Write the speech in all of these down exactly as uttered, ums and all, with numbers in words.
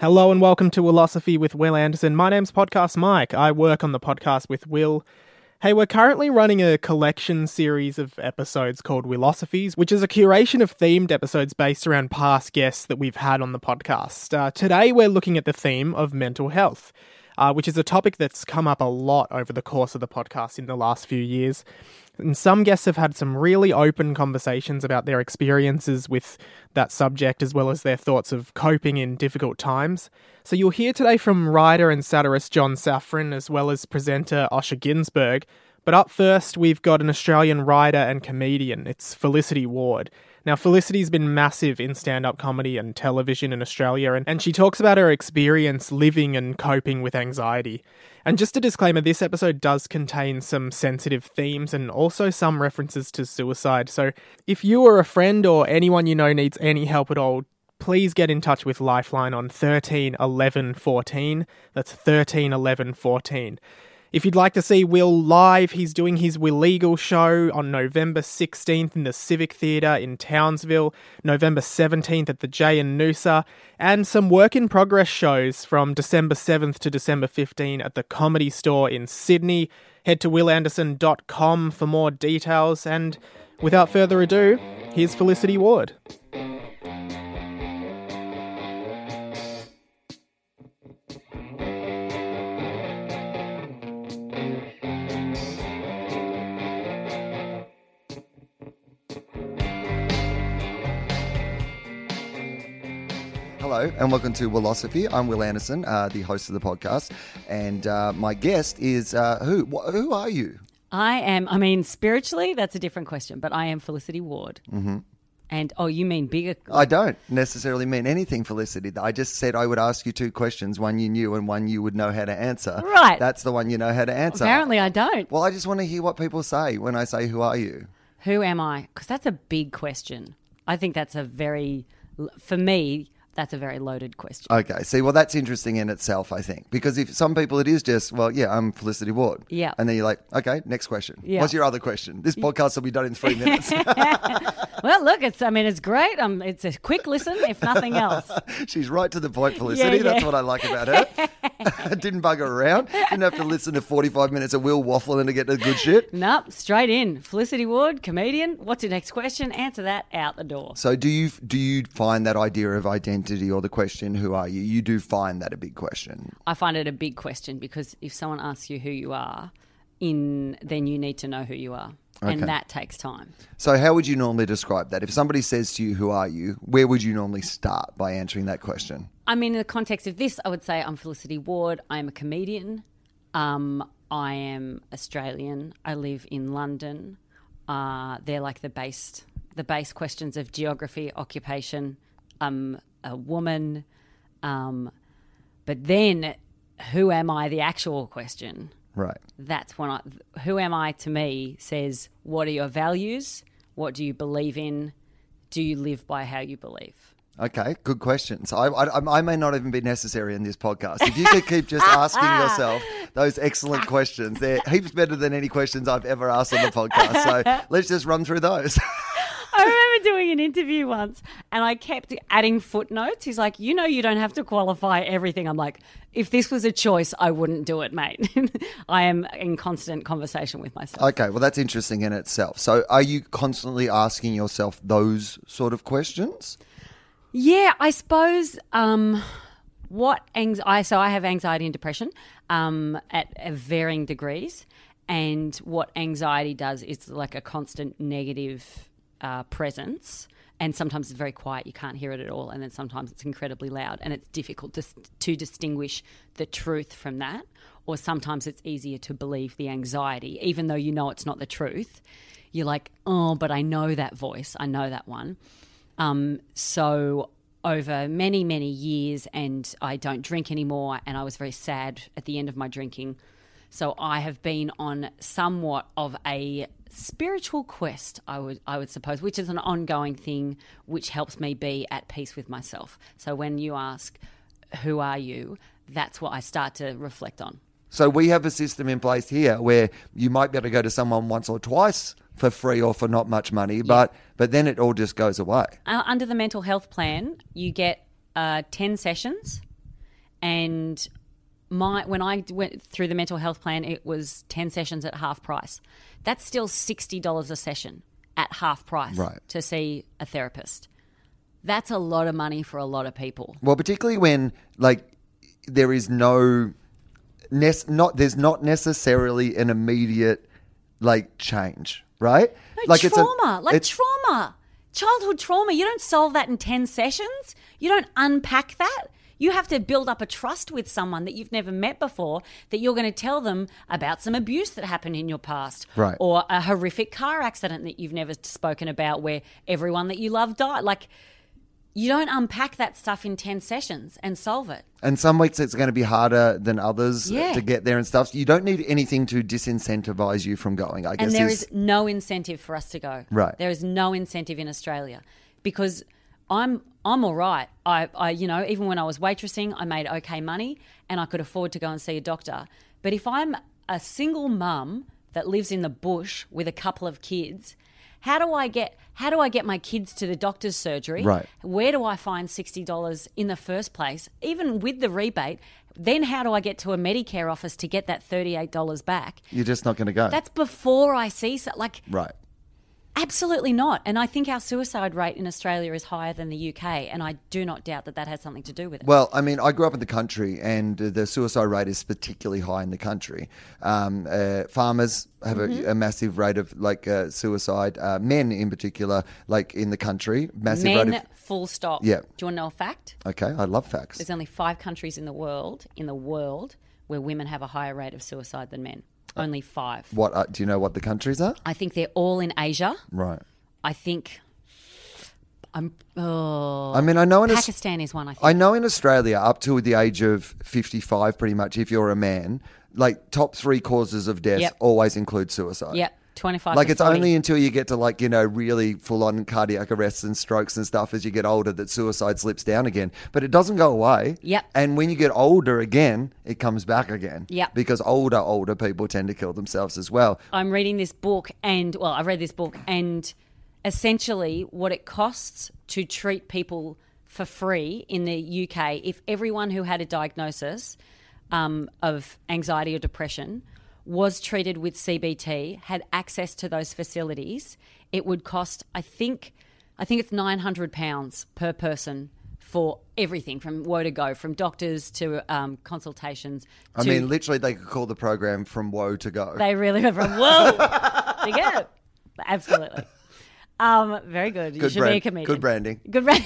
Hello and welcome to Willosophy with Will Anderson. My name's Podcast Mike. I work on the podcast with Will. Hey, we're currently running a collection series of episodes called Willosophies, which is a curation of themed episodes based around past guests that we've had on the podcast. Uh, today we're looking at the theme of mental health, uh, which is a topic that's come up a lot over the course of the podcast in the last few years. And some guests have had some really open conversations about their experiences with that subject, as well as their thoughts of coping in difficult times. So you'll hear today from writer and satirist John Safran, as well as presenter Osher Günsberg. But up first, we've got an Australian writer and comedian. It's Felicity Ward. Now, Felicity's been massive in stand-up comedy and television in Australia, and, and she talks about her experience living and coping with anxiety. And just a disclaimer, this episode does contain some sensitive themes and also some references to suicide. So if you or a friend or anyone you know needs any help at all, please get in touch with Lifeline on thirteen eleven fourteen. That's thirteen eleven fourteen. If you'd like to see Will live, he's doing his Willegal show on November sixteenth in the Civic Theatre in Townsville, November seventeenth at the J and Noosa, and some work-in-progress shows from December seventh to December fifteenth at the Comedy Store in Sydney. Head to will anderson dot com for more details, and without further ado, here's Felicity Ward. Hello and welcome to Willosophy. I'm Will Anderson, uh, the host of the podcast, and uh, my guest is uh, who? Wh- who are you? I am. I mean, spiritually, that's a different question, but I am Felicity Ward. Mm-hmm. And oh, you mean bigger? I don't necessarily mean anything, Felicity. I just said I would ask you two questions: one you knew and one you would know how to answer. Right. That's the one you know how to answer. Apparently, I don't. Well, I just want to hear what people say when I say, "Who are you?" Who am I? Because that's a big question. I think that's a very, for me. That's a very loaded question. Okay. See, well, that's interesting in itself, I think. Because if some people it is just, well, yeah, I'm Felicity Ward. Yeah. And then you're like, okay, next question. Yeah. What's your other question? This podcast will be done in three minutes. Well, look, it's, I mean, it's great. Um, it's a quick listen, if nothing else. She's right to the point, Felicity. Yeah, yeah. That's what I like about her. Didn't bug her around. Didn't have to listen to forty-five minutes of Will waffling to get the good shit. Nope, straight in. Felicity Ward, comedian. What's your next question? Answer that, out the door. So do you do you find that idea of identity or the question, who are you? You do find that a big question? I find it a big question because if someone asks you who you are, in then you need to know who you are. Okay. And that takes time. So how would you normally describe that? If somebody says to you, who are you, where would you normally start by answering that question? I mean, in the context of this, I would say I'm Felicity Ward. I'm a comedian. Um, I am Australian. I live in London. Uh, they're like the base, the base questions of geography, occupation. I'm a woman. Um, but then who am I, the actual question? Right. That's when I, who am I to me says, what are your values? What do you believe in? Do you live by how you believe? Okay, good questions. I, I, I may not even be necessary in this podcast. If you could keep just asking yourself those excellent questions, they're heaps better than any questions I've ever asked on the podcast. So let's just run through those. I remember doing an interview once and I kept adding footnotes. He's like, you know, you don't have to qualify everything. I'm like, if this was a choice, I wouldn't do it, mate. I am in constant conversation with myself. Okay, well, that's interesting in itself. So are you constantly asking yourself those sort of questions? Yeah, I suppose um, what anxiety, so I have anxiety and depression um, at, at varying degrees. And what anxiety does is like a constant negative Uh, presence, and sometimes it's very quiet, you can't hear it at all, and then sometimes it's incredibly loud and it's difficult to, to distinguish the truth from that, or sometimes it's easier to believe the anxiety even though you know it's not the truth. You're like, oh, but I know that voice, I know that one. Um, so over many, many years, and I don't drink anymore, and I was very sad at the end of my drinking, so I have been on somewhat of a spiritual quest, I would I would suppose, which is an ongoing thing which helps me be at peace with myself. So when you ask, who are you, that's what I start to reflect on. So we have a system in place here where you might be able to go to someone once or twice for free or for not much money, but yeah. but then it all just goes away. Uh, under the mental health plan, you get uh, ten sessions And my when I went through the mental health plan, it was ten sessions at half price. That's still sixty dollars a session at half price Right. to see a therapist. That's a lot of money for a lot of people. Well, particularly when like there is no, nec- not there's not necessarily an immediate like change, right? No, like trauma, it's a, like it's, trauma, childhood trauma. You don't solve that in ten sessions. You don't unpack that. You have to build up a trust with someone that you've never met before, that you're going to tell them about some abuse that happened in your past. Right. Or a horrific car accident that you've never spoken about where everyone that you love died. Like, you don't unpack that stuff in ten sessions and solve it. And some weeks it's going to be harder than others Yeah. to get there and stuff. So you don't need anything to disincentivize you from going, I guess. And there is, is no incentive for us to go. Right. There is no incentive in Australia because I'm I'm all right. I, I you know, even when I was waitressing, I made okay money and I could afford to go and see a doctor. But if I'm a single mum that lives in the bush with a couple of kids, how do I get how do I get my kids to the doctor's surgery? Right. Where do I find sixty dollars in the first place? Even with the rebate, then how do I get to a Medicare office to get that thirty-eight dollars back? You're just not going to go. That's before I see so, like right. absolutely not. And I think our suicide rate in Australia is higher than the U K, and I do not doubt that that has something to do with it. Well, I mean, I grew up in the country, and the suicide rate is particularly high in the country. Um, uh, farmers have Mm-hmm. a, a massive rate of like uh, suicide. Uh, men, in particular, like in the country, massive Men, rate of. full stop. Yeah. Do you want to know a fact? Okay, I love facts. There's only five countries in the world, in the world, where women have a higher rate of suicide than men. Only five. What uh, do you know? What the countries are? I think they're all in Asia. Right. I think. I'm. Oh, I mean, I know in Aus- Pakistan is one. I think. I know in Australia, up to the age of fifty-five, pretty much, if you're a man, like top three causes of death Yep. always include suicide. Yep. twenty-five. Like to it's forty. only until you get to like, you know, really full on cardiac arrests and strokes and stuff as you get older that suicide slips down again. But it doesn't go away. Yep. And when you get older again, it comes back again. Yep. Because older, older people tend to kill themselves as well. I'm reading this book, and well, I read this book, and essentially, what it costs to treat people for free in the U K, if everyone who had a diagnosis um, of anxiety or depression was treated with C B T, had access to those facilities, it would cost, I think, I think it's nine hundred pounds per person for everything from woe to go, from doctors to um, consultations. I to, mean, literally, they could call the program From Woe to Go. they really went from whoa to go. Absolutely. Um, very good. You Good should brand- be a comedian. good branding. Good brand.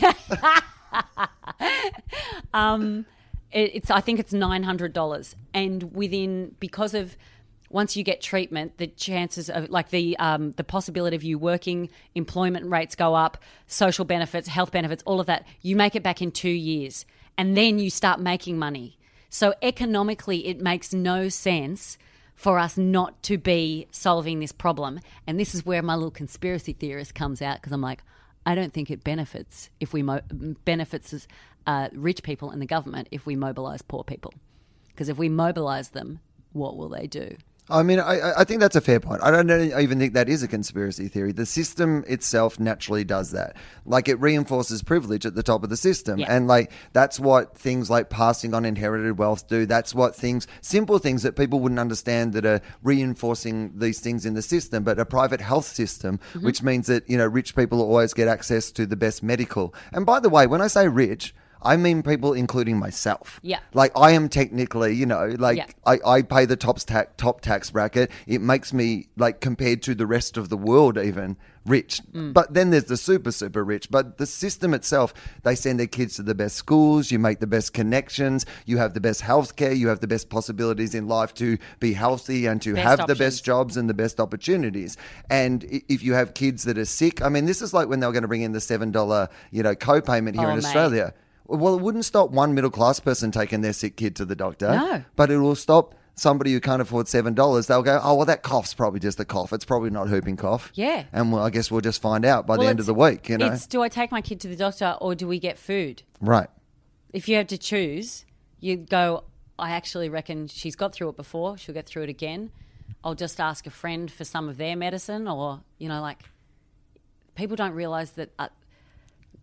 um, it, it's. I think it's nine hundred dollars, and within because of once you get treatment, the chances of like the um, the possibility of you working, employment rates go up, social benefits, health benefits, all of that. You make it back in two years, and then you start making money. So economically, it makes no sense for us not to be solving this problem. And this is where my little conspiracy theorist comes out, because I'm like, I don't think it benefits if we mo- benefits uh, rich people and the government if we mobilise poor people. Because if we mobilise them, what will they do? I mean, I, I think that's a fair point. I don't even think that is a conspiracy theory. The system itself naturally does that. Like, it reinforces privilege at the top of the system. Yeah. And, like, that's what things like passing on inherited wealth do. That's what things, simple things that people wouldn't understand that are reinforcing these things in the system. But a private health system, Mm-hmm. which means that, you know, rich people always get access to the best medical. And by the way, when I say rich, I mean people including myself. Yeah. Like, I am technically, you know, like Yeah. I, I pay the top tax top tax bracket. It makes me, like, compared to the rest of the world, even rich. Mm. But then there's the super, super rich. But the system itself, they send their kids to the best schools. You make the best connections. You have the best healthcare. You have the best possibilities in life to be healthy and to Best have the options. best jobs and the best opportunities. And i- if you have kids that are sick, I mean, this is like when they were going to bring in the seven dollars, you know, co-payment here Oh, in mate. Australia. Well, it wouldn't stop one middle class person taking their sick kid to the doctor. No. But it will stop somebody who can't afford seven dollars. They'll go, oh, well, that cough's probably just a cough. It's probably not whooping cough. Yeah. And well, I guess we'll just find out by Well, the end of it's- the week, you know? It's, do I take my kid to the doctor or do we get food? Right. If you have to choose, you go, I actually reckon she's got through it before. She'll get through it again. I'll just ask a friend for some of their medicine, or, you know, like, people don't realise that uh,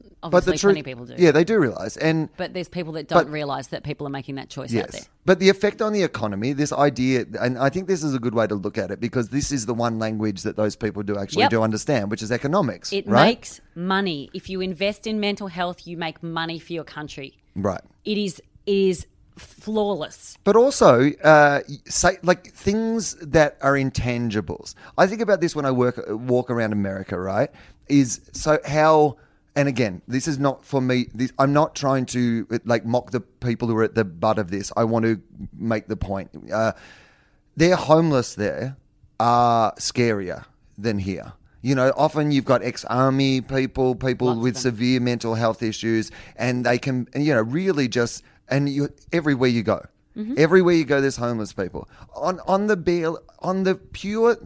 obviously the truth, plenty of people do. Yeah, they do realise. And But there's people that don't But- realise that people are making that choice out there. yes, but the effect on the economy, this idea, and I think this is a good way to look at it because this is the one language that those people do actually Yep. do understand, which is economics. It right? makes money. If you invest in mental health, you make money for your country. Right. It is it is flawless. But also, uh, say like things that are intangibles. I think about this when I work walk around America. Right? Is so how. And again, this is not for me. This, I'm not trying to like mock the people who are at the butt of this. I want to make the point. Uh, they're homeless there are scarier than here. You know, often you've got ex-army people, people Lots of with them. severe mental health issues, and they can, and, you know, really just, and you everywhere you go, Mm-hmm. everywhere you go, there's homeless people on on the bail, on the pure.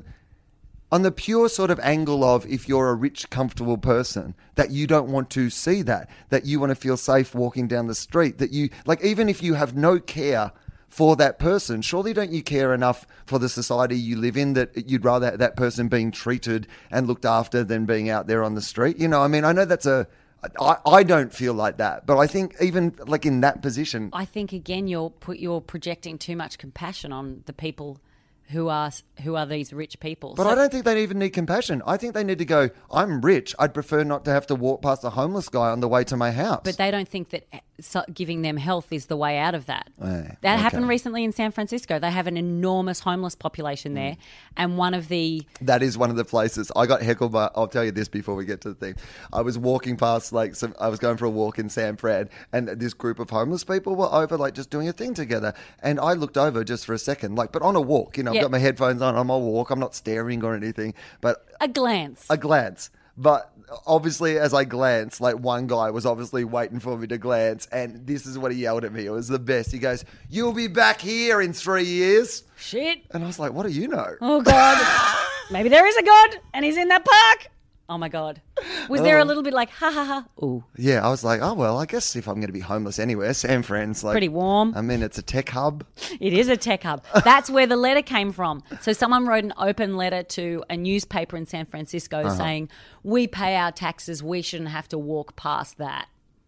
On the pure sort of angle of if you're a rich, comfortable person, that you don't want to see that, that you want to feel safe walking down the street, that you, like, even if you have no care for that person, surely don't you care enough for the society you live in that you'd rather that person being treated and looked after than being out there on the street? You know, I mean, I know that's a, I, I don't feel like that, but I think even like in that position, I think again you're put you're projecting too much compassion on the people who are who are these rich people. But So- I don't think they even need compassion. I think they need to go, I'm rich. I'd prefer not to have to walk past a homeless guy on the way to my house. But they don't think that so- giving them health is the way out of that. Oh, that okay. happened recently in San Francisco. They have an enormous homeless population there, and one of the That is one of the places. I got heckled by, I'll tell you this before we get to the thing. I was walking past, like, some, I was going for a walk in San Fran, and this group of homeless people were over, like, just doing a thing together. And I looked over just for a second, like, but on a walk, you know, I've Yeah. got my headphones on, I'm on a walk, I'm not staring or anything, but a glance. a glance. But obviously, as I glanced, like one guy was obviously waiting for me to glance, and this is what he yelled at me. It was the best. He goes, "You'll be back here in three years." Shit. And I was like, "What do you know?" Oh God. Maybe there is a God, and he's in that park. Oh my God. Was there a little bit like ha ha ha? Ooh. Yeah, I was like, "Oh well, I guess if I'm going to be homeless anywhere, San Fran's like Pretty warm. I mean, it's a tech hub. It is a tech hub. That's where the letter came from. So someone wrote an open letter to a newspaper in San Francisco saying, we pay our taxes, we shouldn't have to walk past that.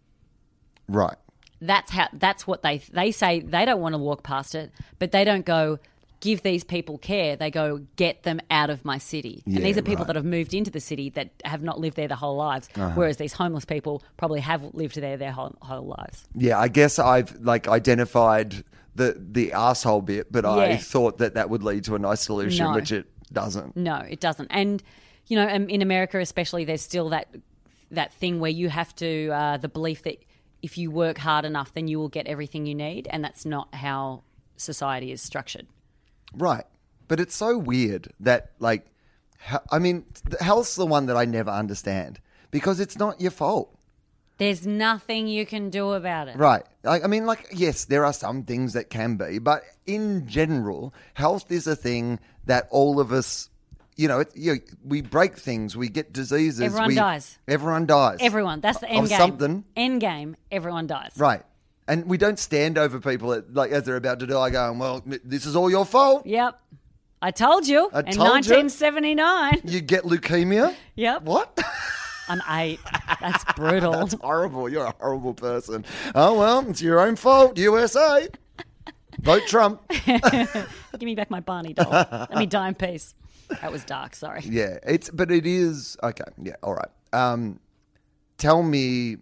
Right. That's how. That's what they they say. They don't want to walk past it, but they don't go give these people care. They go get them out of my city. Yeah, and these are people right. that have moved into the city that have not lived there their whole lives, whereas these homeless people probably have lived there their whole, whole lives. Yeah, I guess I've like identified the the asshole bit, but I Yeah. thought that that would lead to a nice solution, No. which it doesn't. No, it doesn't. And you know, um, in America especially, there's still that that thing where you have to uh, the belief that if you work hard enough, then you will get everything you need, and that's not how society is structured. Right. But it's so weird that, like, he- I mean, th- health's the one that I never understand because it's not your fault. There's nothing you can do about it. Right. I, I mean, like, yes, there are some things that can be, but in general, health is a thing that all of us, you know, it, you know we break things, we get diseases. Everyone we, dies. Everyone dies. Everyone. That's the end Of game. something. End game. Everyone dies. Right. And we don't stand over people at, like as they're about to die going, well, this is all your fault. Yep. I told you I in told you. nineteen seventy-nine. You get leukemia. Yep. What? I'm eight. That's brutal. That's horrible. You're a horrible person. Oh, well, it's your own fault, U S A. Vote Trump. Give me back my Barney doll. Let me die in peace. That was dark. Sorry. Yeah, it's but it is okay. Yeah, all right. Um, tell me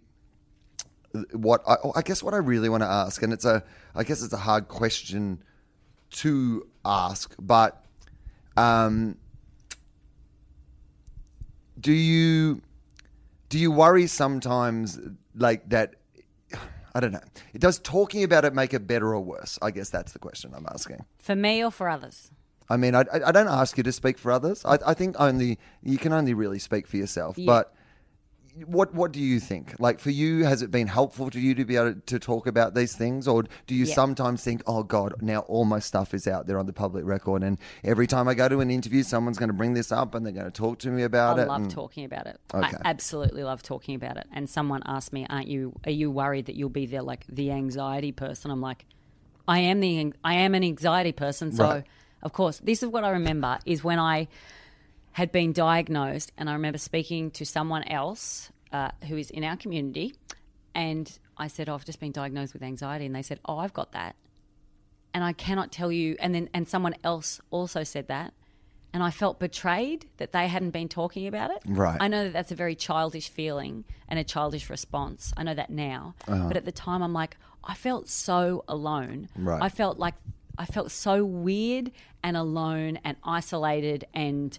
what I, I guess what I really want to ask, and it's a I guess it's a hard question to ask, but um, do you do you worry sometimes like that? I don't know. Does talking about it make it better or worse? I guess that's the question I'm asking. For me or for others? I mean, I, I I don't ask you to speak for others. I, I think only you can only really speak for yourself. Yeah. But what what do you think? Like for you, has it been helpful to you to be able to talk about these things, or do you Yeah. sometimes think, oh God, now all my stuff is out there on the public record, and every time I go to an interview, someone's going to bring this up and they're going to talk to me about I it. love and- talking about it. Okay. I absolutely love talking about it. And someone asked me, "Aren't you? Are you worried that you'll be the like the anxiety person?" I'm like, I am the I am an anxiety person. So, Right. of course, this is what I remember is when I had been diagnosed, and I remember speaking to someone else uh, who is in our community, and I said, oh, I've just been diagnosed with anxiety, and they said, oh, I've got that. And I cannot tell you, and then and someone else also said that, and I felt betrayed that they hadn't been talking about it. Right. I know that that's a very childish feeling and a childish response. I know that now. Uh-huh. But at the time, I'm like, I felt so alone. Right. I felt like I felt so weird and alone and isolated and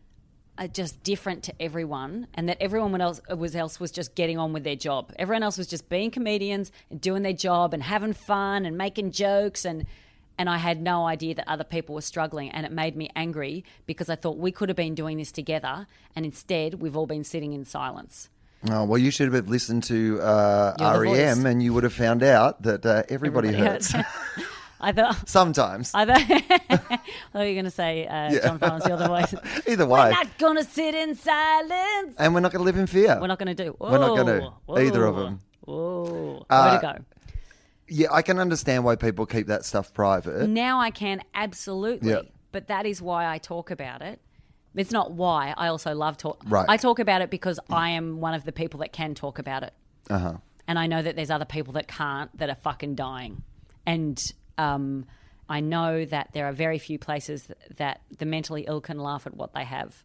uh, just different to everyone, and that everyone else was else was just getting on with their job. Everyone else was just being comedians and doing their job and having fun and making jokes, and and I had no idea that other people were struggling, and it made me angry because I thought we could have been doing this together, and instead we've all been sitting in silence. Oh, well, you should have listened to uh, You're the R E M voice. and you would have found out that uh, everybody, Everybody hurts. hurts. I thought Sometimes. I thought, I thought you were going to say uh, Yeah. John Farnham's The Other Voice. Either way. We're not going to sit in silence. And we're not going to live in fear. We're not going to do. Whoa, We're not gonna do either of whoa, them. Whoa. Uh, Way to go. Yeah, I can understand why people keep that stuff private. Now I can, absolutely. Yeah. But that is why I talk about it. It's not why. I also love talk. Right. I talk about it because I am one of the people that can talk about it. Uh-huh. And I know that there's other people that can't, that are fucking dying. And um, I know that there are very few places that, that the mentally ill can laugh at what they have.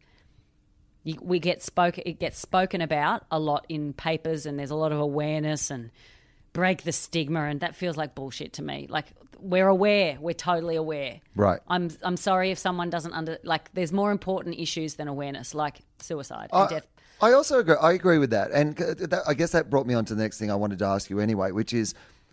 You, we get spoke, it gets spoken about a lot in papers, and there's a lot of awareness and break the stigma, and that feels like bullshit to me. Like, we're aware, we're totally aware. Right. I'm I'm sorry if someone doesn't under like. There's more important issues than awareness, like suicide I, and death. I also agree, I agree with that. And that, I guess that brought me on to the next thing I wanted to ask you anyway, which is,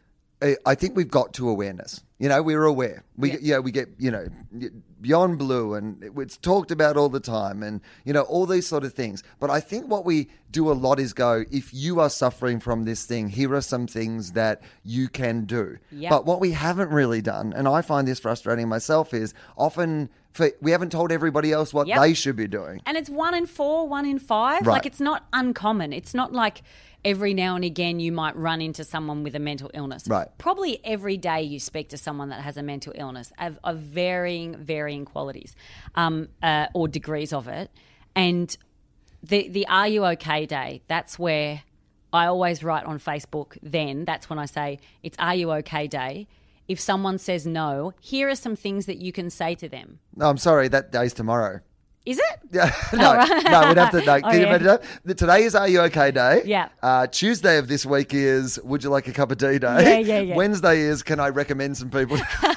I- I think we've got to awareness. You know, we're aware. We Yeah. yeah, we get, you know, Beyond Blue, and it's talked about all the time, and, you know, all these sort of things. But I think what we do a lot is go, if you are suffering from this thing, here are some things that you can do. Yep. But what we haven't really done, and I find this frustrating myself, is often for, we haven't told everybody else what Yep. they should be doing. And it's one in four, one in five. Right. Like, it's not uncommon. It's not like every now and again you might run into someone with a mental illness. Right. Probably every day you speak to someone that has a mental illness of, of varying, varying qualities um, uh, or degrees of it. And the, the Are You Okay Day, that's where I always write on Facebook then. That's when I say, it's Are You Okay Day. If someone says no, here are some things that you can say to them. No, I'm sorry, that day's tomorrow. Is it? Yeah, no, right. no, we'd have to. No, Oh, can you yeah. imagine that? The- Today is Are You Okay Day. Yeah. Uh, Tuesday of this week is Would You Like a Cup of Tea Day. Yeah, yeah, yeah. Wednesday is Can I Recommend Some People?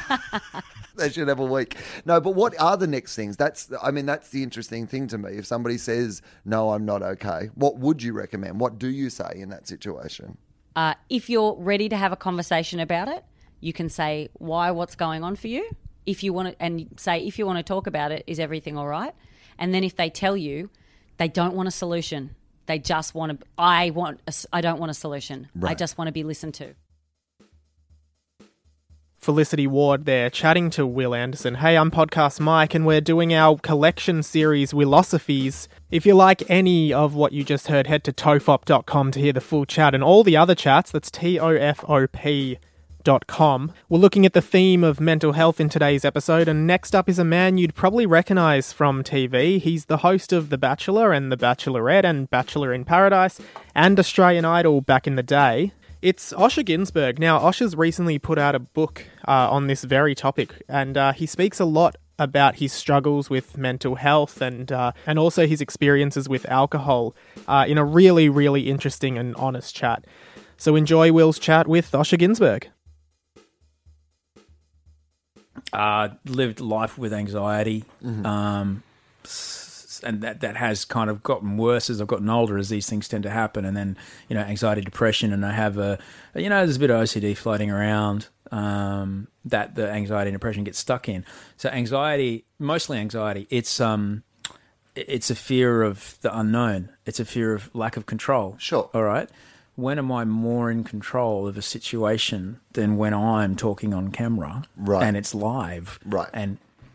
They should have a week. No, but what are the next things? That's, I mean, that's the interesting thing to me. If somebody says, no, I'm not okay, what would you recommend? What do you say in that situation? Uh, if you're ready to have a conversation about it, you can say why, what's going on for you. If you want to, and say if you want to talk about it, is everything all right? And then if they tell you they don't want a solution, they just want to. I want. A, I don't want a solution. I Right. just want to be listened to. Felicity Ward there, chatting to Will Anderson. Hey, I'm Podcast Mike, and we're doing our collection series, Willosophies. If you like any of what you just heard, head to tofop dot com to hear the full chat and all the other chats. That's T O F O P dot com. We're looking at the theme of mental health in today's episode, and next up is a man you'd probably recognise from T V. He's the host of The Bachelor and The Bachelorette and Bachelor in Paradise and Australian Idol back in the day. It's Osher Günsberg. Now, Osher's recently put out a book uh, on this very topic, and uh, he speaks a lot about his struggles with mental health and uh, and also his experiences with alcohol uh, in a really, really interesting and honest chat. So enjoy Will's chat with Osher Günsberg. Uh, lived life with anxiety, um, s- and that that has kind of gotten worse as I've gotten older, as these things tend to happen. And then, you know, anxiety, depression, and I have a, you know, there's a bit of O C D floating around um, that the anxiety and depression gets stuck in. So anxiety, mostly anxiety, it's um, it- it's a fear of the unknown. It's a fear of lack of control. Sure. All right. When am I more in control of a situation than when I'm talking on camera Right. and it's live? Right. And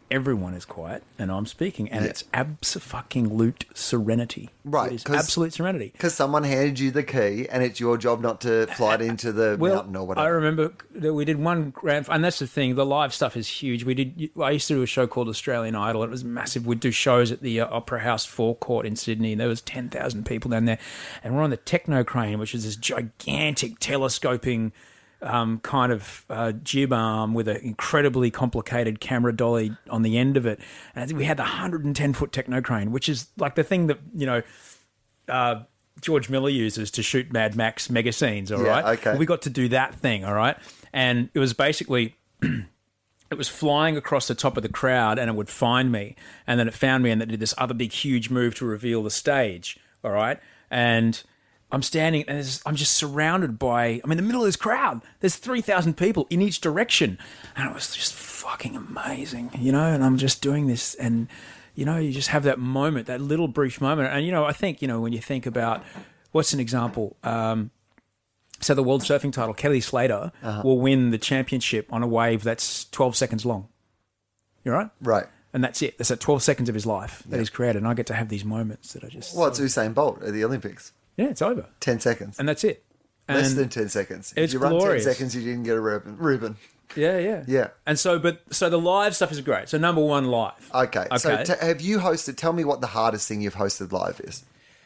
everyone is quiet and I'm speaking, and Yeah. it's abso-fucking-lute serenity. Right, It is 'cause- absolute serenity. Because someone handed you the key, and it's your job not to fly it into the Well, mountain or I whatever. remember that we did one grand, and that's the thing. The live stuff is huge. We did. I used to do a show called Australian Idol. It was massive. We'd do shows at the uh, Opera House forecourt in Sydney, and there was ten thousand people down there. And we're on the Techno Crane, which is this gigantic telescoping um, kind of uh, jib arm with an incredibly complicated camera dolly on the end of it. And we had the one hundred ten foot Techno Crane, which is like the thing that you know. Uh, George Miller uses to shoot Mad Max mega scenes, all Yeah, right? okay. We got to do that thing, all right? And it was basically, it was flying across the top of the crowd and it would find me. And then it found me and it did this other big, huge move to reveal the stage, all right? And I'm standing and there's- I'm just surrounded by, I'm in the middle of this crowd. There's three thousand people in each direction. And it was just fucking amazing, you know? And I'm just doing this and... You know, you just have that moment, that little brief moment. And, you know, I think, you know, when you think about what's an example? Um, so the world surfing title, Kelly Slater Uh-huh. will win the championship on a wave that's twelve seconds long. You right? Right. And that's it. That's that twelve seconds of his life that he's created. And I get to have these moments that I just... Well, it's Usain Bolt at the Olympics. Yeah, it's over. ten seconds. And that's it. Less And- than ten seconds. it's if you run glorious. ten seconds, you didn't get a Reuben. Reuben. Yeah, yeah. Yeah. And so, but, so the live stuff is great. So number one, live. Okay. So Okay. t- have you hosted, tell me what the hardest thing you've hosted live is.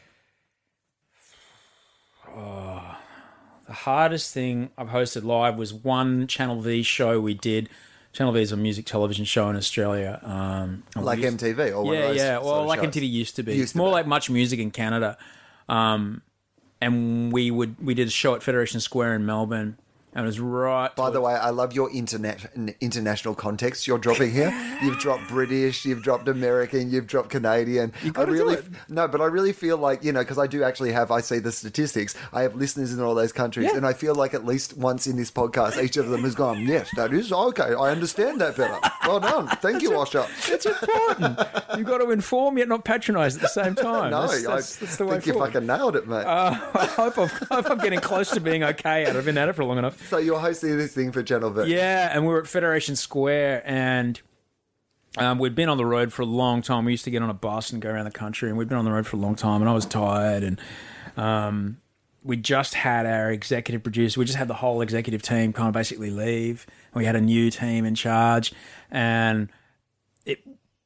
The hardest thing I've hosted live was one Channel V show we did. Channel V is a music television show in Australia. Um, and we Like used- M T V or one yeah, of those yeah. sort Well, of like shows? M T V used to be. Used It's to more be. like Much Music in Canada. Um, and we would we did a show at Federation Square in Melbourne. And it was right. By the way, I love your internet international context you're dropping here. You've dropped British, you've dropped American, you've dropped Canadian. You gotta I really do it. no, but I really feel like you know because I do actually have. I see the statistics. I have listeners in all those countries, Yeah. and I feel like at least once in this podcast, each of them has gone. Yes, that is okay. I understand that better. Well done. Thank you, Osher. it's important. You've got to inform yet not patronise at the same time. No, that's, that's, I that's the way think you forward. fucking nailed it, mate. Uh, I hope, I'm, I hope I'm getting close to being okay at it. I've been at it for long enough. so you're hosting this thing for Channel V. Yeah, and we were at Federation Square, and um, we'd been on the road for a long time. We used to get on a bus and go around the country, and we'd been on the road for a long time, and I was tired, and um, we just had our executive producer, we just had the whole executive team kind of basically leave, and we had a new team in charge, and it,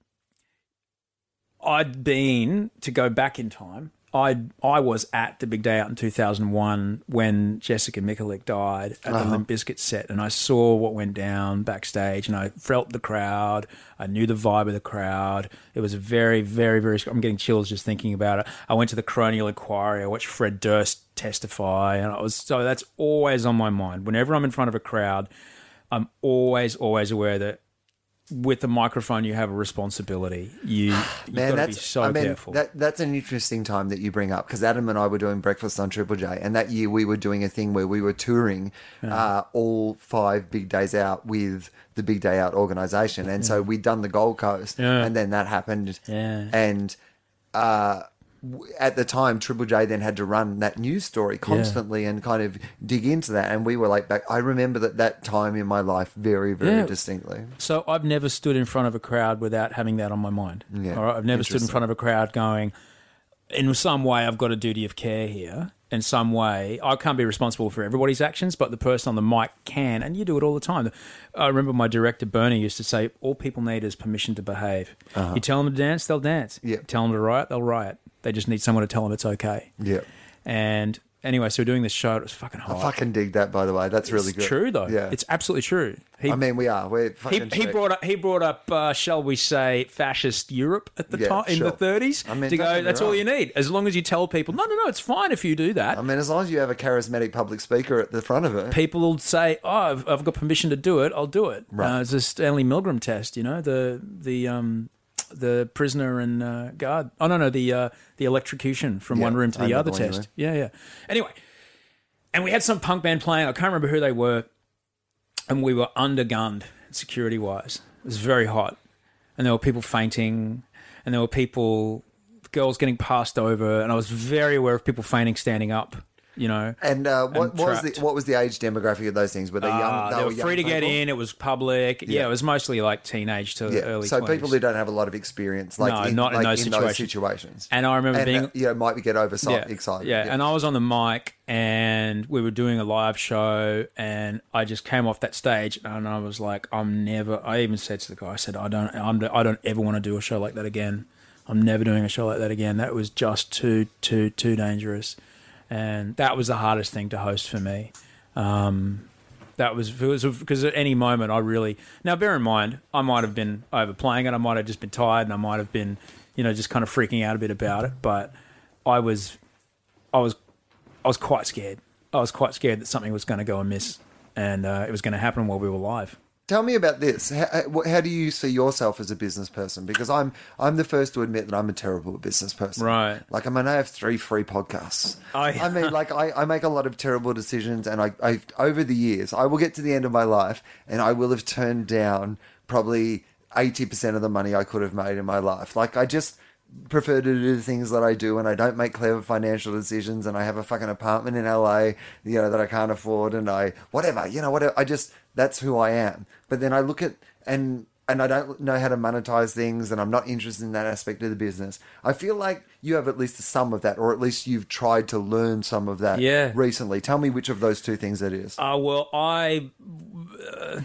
I'd been, to go back in time, I I was at the big day out in two thousand one when Jessica Mikulik died at the Limp Bizkit set, and I saw what went down backstage, and I felt the crowd. I knew the vibe of the crowd. It was very, very, very. I'm getting chills just thinking about it. I went to the Coronial Inquiry. I watched Fred Durst testify, and I was so that's always on my mind. Whenever I'm in front of a crowd, I'm always, always aware that with the microphone, you have a responsibility. You, you've Man, got to that's be so I mean, careful. That, that's an interesting time that you bring up because Adam and I were doing Breakfast on Triple J, and that year we were doing a thing where we were touring uh, all five big days out with the Big Day Out organisation, and so we'd done the Gold Coast, Yeah. and then that happened, Yeah. and. Uh, w- at the time, Triple J then had to run that news story constantly and kind of dig into that. And we were like, back. I remember that that time in my life very, very Yeah. distinctly. So I've never stood in front of a crowd without having that on my mind. Yeah, All right? I've never stood in interesting. front of a crowd going, in some way, I've got a duty of care here. In some way, I can't be responsible for everybody's actions, but the person on the mic can, and you do it all the time. I remember my director, Bernie, used to say, all people need is permission to behave. You tell them to dance, they'll dance. Yeah. Tell them to riot, they'll riot. They just need someone to tell them it's okay. Yeah. And anyway, so we're doing this show. It was fucking hot. I fucking dig that, by the way. That's really it's good. true, though. Yeah. It's absolutely true. He, I mean, we are. We're he, fucking he straight. brought up he brought up uh, shall we say fascist Europe at the Yeah, time in sure. the thirties I mean, to don't get go me that's all wrong. you need as long as you tell people no no no it's fine if you do that. I mean, as long as you have a charismatic public speaker at the front of it. People will say, "Oh, I've, I've got permission to do it. I'll do it." Right. Uh, it's a Stanley Milgram test, you know, the the um, the prisoner and uh, guard. Oh no, no, the uh, the electrocution from Yeah, one room to I the know other the one you test. Yeah, yeah. Anyway, and we had some punk band playing. I can't remember who they were, and we were undergunned security wise. It was very hot, and there were people fainting, and there were people, girls getting passed over, and I was very aware of people fainting standing up. you know. And uh, what, and what was the trapped. what was the age demographic of those things? Were they young? Uh, they were young free to get people? in. It was public. Yeah. Yeah. It was mostly like teenage to Yeah, early so twenties. people who don't have a lot of experience, like No, in, not in like those in those situations. situations. And I remember and, being uh, you know, might get overexcited. yeah, excited. Yeah. and I was on the mic and we were doing a live show and I just came off that stage and I was like, I'm never. I even said to the guy, I said, I don't, I'm, I don't ever want to do a show like that again. I'm never doing a show like that again. That was just too, too, too dangerous. And that was the hardest thing to host for me. Um, that was because at any moment I really now bear in mind I might have been overplaying it. I might have just been tired, and I might have been, you know, just kind of freaking out a bit about it. But I was, I was, I was quite scared. I was quite scared that something was going to go amiss, and uh, it was going to happen while we were live. Tell me about this. How, how do you see yourself as a business person? Because I'm I'm the first to admit that I'm a terrible business person. Right. Like, I mean, I have three free podcasts. I- I mean, like, I, I make a lot of terrible decisions, and I, I over the years, I will get to the end of my life, and I will have turned down probably eighty percent of the money I could have made in my life. Like, I just prefer to do the things that I do, and I don't make clever financial decisions, and I have a fucking apartment in L A, you know, that I can't afford, and I whatever, you know, whatever. I just that's who I am. But then I look at and and I don't know how to monetize things, and I'm not interested in that aspect of the business. I feel like you have at least some of that, or at least you've tried to learn some of that Yeah. recently. Tell me which of those two things that is. Uh, well, I uh,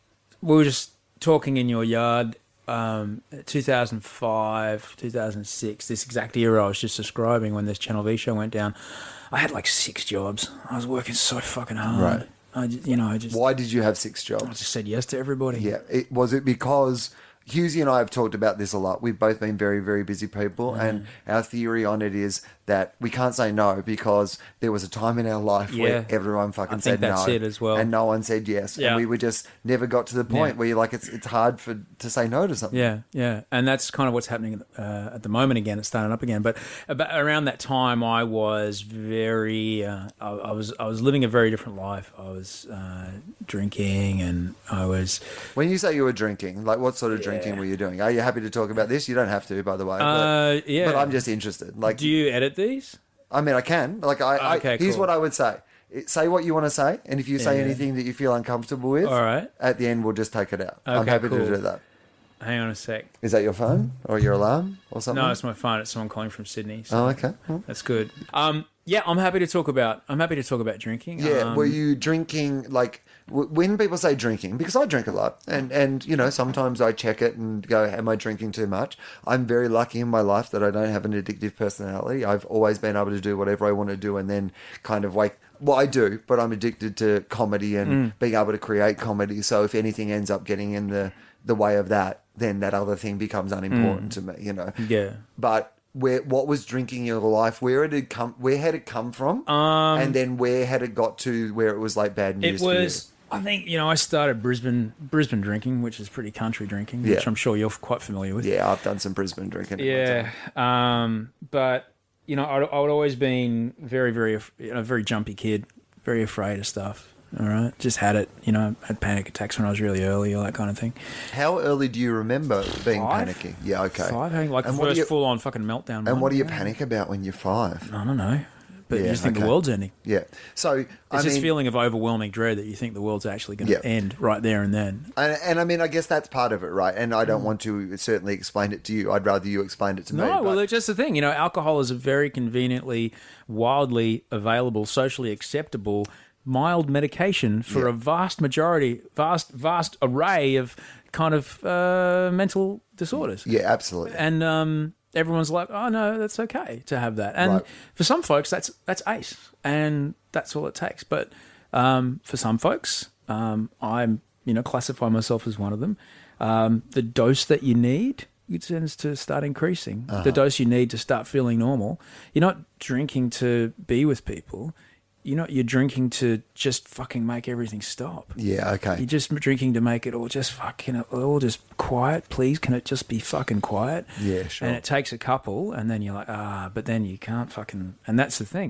we were just talking in your yard. Um, two thousand five, two thousand six, this exact era I was just describing when this Channel V show went down. I had like six jobs. I was working so fucking hard. Right. I just, you know, I just, Why did you have six I jobs? just said yes to everybody. Yeah, it, was it because Husey and I have talked about this a lot. We've both been very, very busy people, Mm. and our theory on it is that we can't say no because there was a time in our life Yeah. where everyone fucking I think said that's no, it as well. and no one said yes, Yeah. and we were just never got to the point Yeah. where you're like, it's it's hard for to say no to something. Yeah, yeah, and that's kind of what's happening uh, at the moment. Again, it's starting up again. But about, around that time, I was very, uh, I, I was, I was living a very different life. I was uh, drinking, and I was. When you say you were drinking, like what sort of drinking were you doing? Are you happy to talk about this? You don't have to, by the way. Uh, but, yeah. but I'm just interested. Like, Do you edit these? I mean, I can. Like, I, Okay, I here's cool. what I would say. It- Say what you want to say, and if you say Yeah. anything that you feel uncomfortable with, All right. at the end we'll just take it out. I'm Okay, happy cool. to do that. Hang on a sec. Is that your phone or your alarm or something? No, it's my phone. It's someone calling from Sydney. So Oh, okay. Well, that's good. Um, yeah, I'm happy to talk about. I'm happy to talk about drinking. yeah. Um, Were you drinking like w- when people say drinking? Because I drink a lot, and and you know sometimes I check it and go, "Am I drinking too much?" I'm very lucky in my life that I don't have an addictive personality. I've always been able to do whatever I want to do, and then kind of wake. Well, I do, but I'm addicted to comedy and Mm. being able to create comedy. So if anything ends up getting in the the way of that, then that other thing becomes unimportant to me. You know. Yeah. But where what was drinking in your life? Where it had come? Where had it come from? Um, and then where had it got to where it was like bad news It was. I think you know I started Brisbane Brisbane drinking, which is pretty country drinking, which Yeah. I'm sure you're quite familiar with. for you? Yeah, I've done some Brisbane drinking. in my time. Yeah, um, but you know, I, I would always been very, very, af- you know, very jumpy kid, very afraid of stuff. All right, just had it. You know, had panic attacks when I was really early, all that kind of thing. How early do you remember being Five? panicking? Yeah, okay. Five, having like And the what do first you- full on fucking meltdown. And one. what do you Yeah. panic about when you're five? I don't know, but Yeah, you just think okay. the world's ending. Yeah. So It's I this mean, feeling of overwhelming dread that you think the world's actually going to Yeah. end right there and then. and, and I mean, I guess that's part of it, right? And I don't want to certainly explain it to you. I'd rather you explain it to me. No, well, but- it's just the thing. You know, alcohol is a very conveniently, wildly available, socially acceptable, mild medication for Yeah. a vast majority, vast, vast array of kind of uh, mental disorders. yeah, absolutely. And um, everyone's like, "Oh no, that's okay to have that." And Right. for some folks, that's that's ace, and that's all it takes. But um, for some folks, um, I'm you know classify myself as one of them. Um, the dose that you need it tends to start increasing. Uh-huh. The dose you need to start feeling normal. You're not drinking to be with people. You know, you're drinking to just fucking make everything stop. Yeah, okay. You're just drinking to make it all just fucking all just quiet. Please, can it just be fucking quiet? Yeah, sure. And it takes a couple, and then you're like, ah, but then you can't fucking. And that's the thing.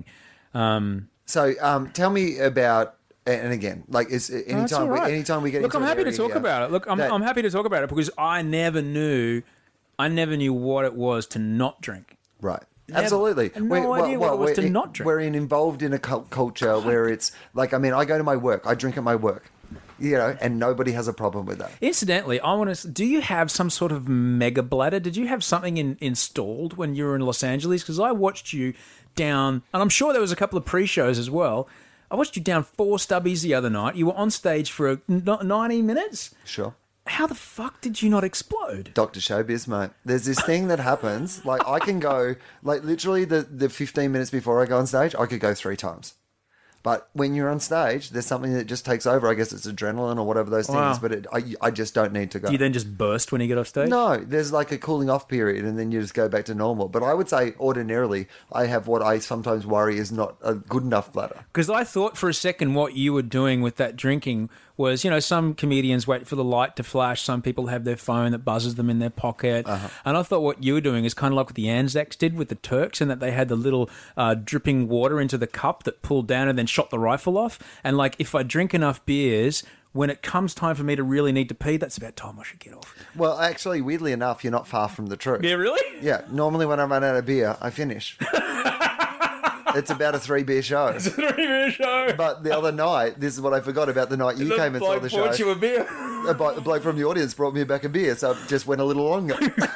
Um, So, um, tell me about, and again, like, is no, it's anytime all we, right. anytime we get look, into I'm an happy to area talk here about it. Look, I'm, that- I'm happy to talk about it because I never knew, I never knew what it was to not drink. right. Absolutely. No We're- idea what it was we're, to not drink. We're in, involved in a cult culture where it's like, I mean, I go to my work, I drink at my work, you know, and nobody has a problem with that. Incidentally, I want to. Do you have some sort of mega bladder? Did you have something in, installed when you were in Los Angeles? Because I watched you down, and I'm sure there was a couple of pre-shows as well. I watched you down four stubbies the other night. You were on stage for a, ninety minutes. Sure. How the fuck did you not explode? Doctor Showbiz, mate. There's this thing that happens. Like, I can go, like, literally the, the fifteen minutes before I go on stage, I could go three times. But when you're on stage, there's something that just takes over. I guess it's adrenaline or whatever those things, Wow. but it, I, I just don't need to go. Do you then just burst when you get off stage? No, there's like a cooling off period and then you just go back to normal. But I would say ordinarily, I have what I sometimes worry is not a good enough bladder. Because I thought for a second what you were doing with that drinking was, you know, some comedians wait for the light to flash. Some people have their phone that buzzes them in their pocket. Uh-huh. And I thought what you were doing is kind of like what the Anzacs did with the Turks, and that they had the little uh, dripping water into the cup that pulled down and then shot the rifle off. And like, if I drink enough beers, when it comes time for me to really need to pee, that's about time I should get off. Well, actually, weirdly enough, you're not far from the truth. Yeah, really? Yeah, normally when I run out of beer, I finish. It's about a three beer show. It's a three-beer show. But the other night, this is what I forgot about the night you came and saw the show. bought you a beer. A blo- the bloke from the audience brought me back a beer, so it just went a little longer.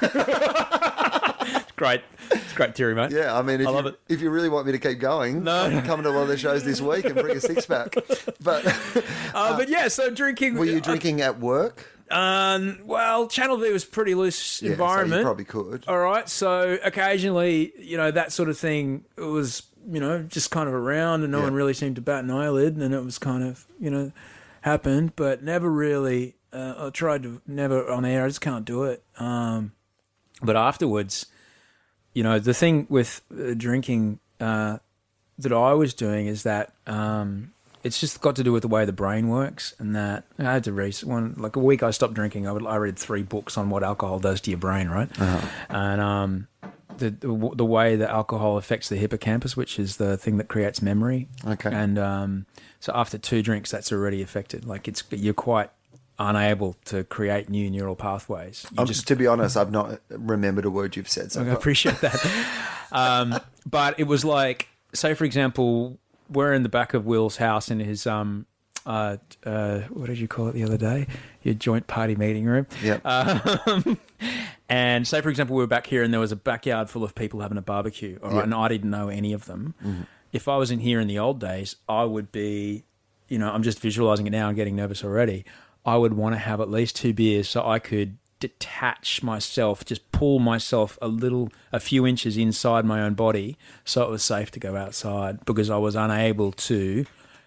Great. It's great theory, mate. Yeah, I mean, if, I love you, it. if you really want me to keep going, No. I can come to one of the shows this week and bring a six pack. But Uh, but yeah, so drinking. were you drinking at work? Um, well, Channel V was pretty loose Yeah, environment. so you probably could. All right, so occasionally, you know, that sort of thing was, you know, just kind of around, and no Yeah. one really seemed to bat an eyelid, and it was kind of, you know, happened, but never really. Uh, I tried to never on air. I just can't do it. Um, but afterwards, you know, the thing with uh, drinking uh, that I was doing is that um, it's just got to do with the way the brain works, and that I had to read one like a week. I stopped drinking. I would I read three books on what alcohol does to your brain, right? Uh-huh. And um, the, the the way that alcohol affects the hippocampus, which is the thing that creates memory. Okay. And um, so after two drinks, that's already affected. Like it's you're quite unable to create new neural pathways. You Um, just to be honest, I've not remembered a word you've said so I far. appreciate that. um, but it was like, say, for example, we're in the back of Will's house in his, um, uh, uh, what did you call it the other day? Your joint party meeting room. Yep. Um, and say, for example, we were back here and there was a backyard full of people having a barbecue, all right, Yep. and I didn't know any of them. Mm-hmm. If I was in here in the old days, I would be, you know, I'm just visualizing it now and getting nervous already. I would want to have at least two beers so I could detach myself, just pull myself a little, a few inches inside my own body so it was safe to go outside, because I was unable to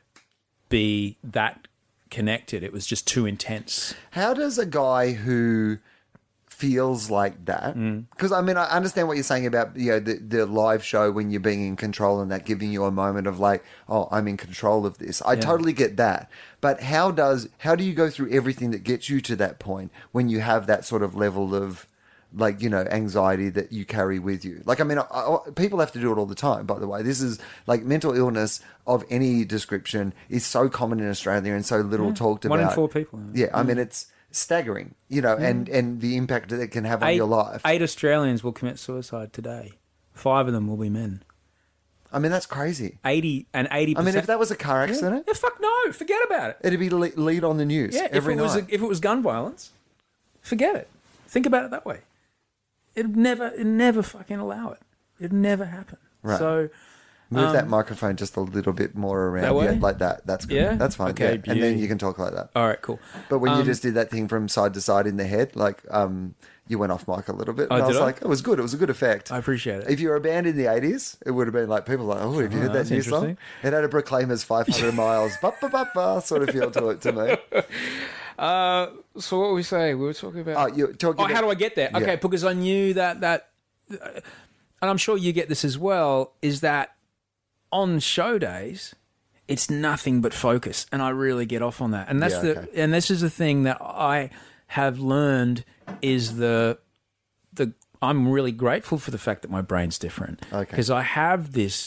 be that connected. It was just too intense. How does a guy who feels like that, because I mean, I understand what you're saying about, you know, the, the live show when you're being in control and that giving you a moment of like, oh, I'm in control of this. I Yeah. totally get that. But how does, how do you go through everything that gets you to that point when you have that sort of level of, like, you know, anxiety that you carry with you? Like, I mean, I, I, people have to do it all the time, by the way. This is like mental illness of any description is so common in Australia and so little talked about. One in four people. Yeah, I mean, it's staggering, you know, and, and the impact that it can have on Eight, your life. eight Australians will commit suicide today. Five of them will be men. I mean, that's crazy. Eighty and eighty. I mean, if that was a car accident, yeah, fuck no, forget about it. it'd be le- lead on the news Yeah, every if it was night. a, if it was gun violence, forget it. Think about it that way. It'd never, it'd never fucking allow it. It'd never happen. Right. So Move that um, microphone just a little bit more around. That way? Yeah, like that. That's good. Yeah? That's fine. Okay, yeah. And then beauty. you can talk like that. all right, cool. But when you Um, just did that thing from side to side in the head, like um, you went off mic a little bit. Oh, And I did was I? like, it was good. It was a good effect. I appreciate it. If you were a band in the eighties, it would have been like, people were like, oh, have you Oh, heard that that's new song? interesting. It had a Proclaimers five hundred miles, ba ba ba ba sort of feel to it to me. Uh, so what were we saying? We were talking about. Oh, you're talking Oh, about, how do I get there? Okay, Yeah. because I knew that that, and I'm sure you get this as well. Is that on show days, it's nothing but focus, and I really get off on that. And that's Yeah, the, okay. and this is the thing that I have learned is the, the. I'm really grateful for the fact that my brain's different Okay. because I have this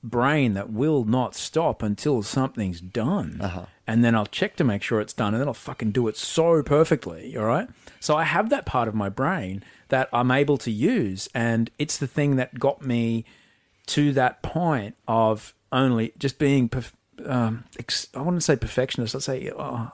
brain that will not stop until something's done. Uh-huh. And then I'll check to make sure it's done, and then I'll fucking do it so perfectly, all right? So I have that part of my brain that I'm able to use, and it's the thing that got me to that point of only just being, perf- um, ex- I wouldn't say perfectionist, I'd say oh,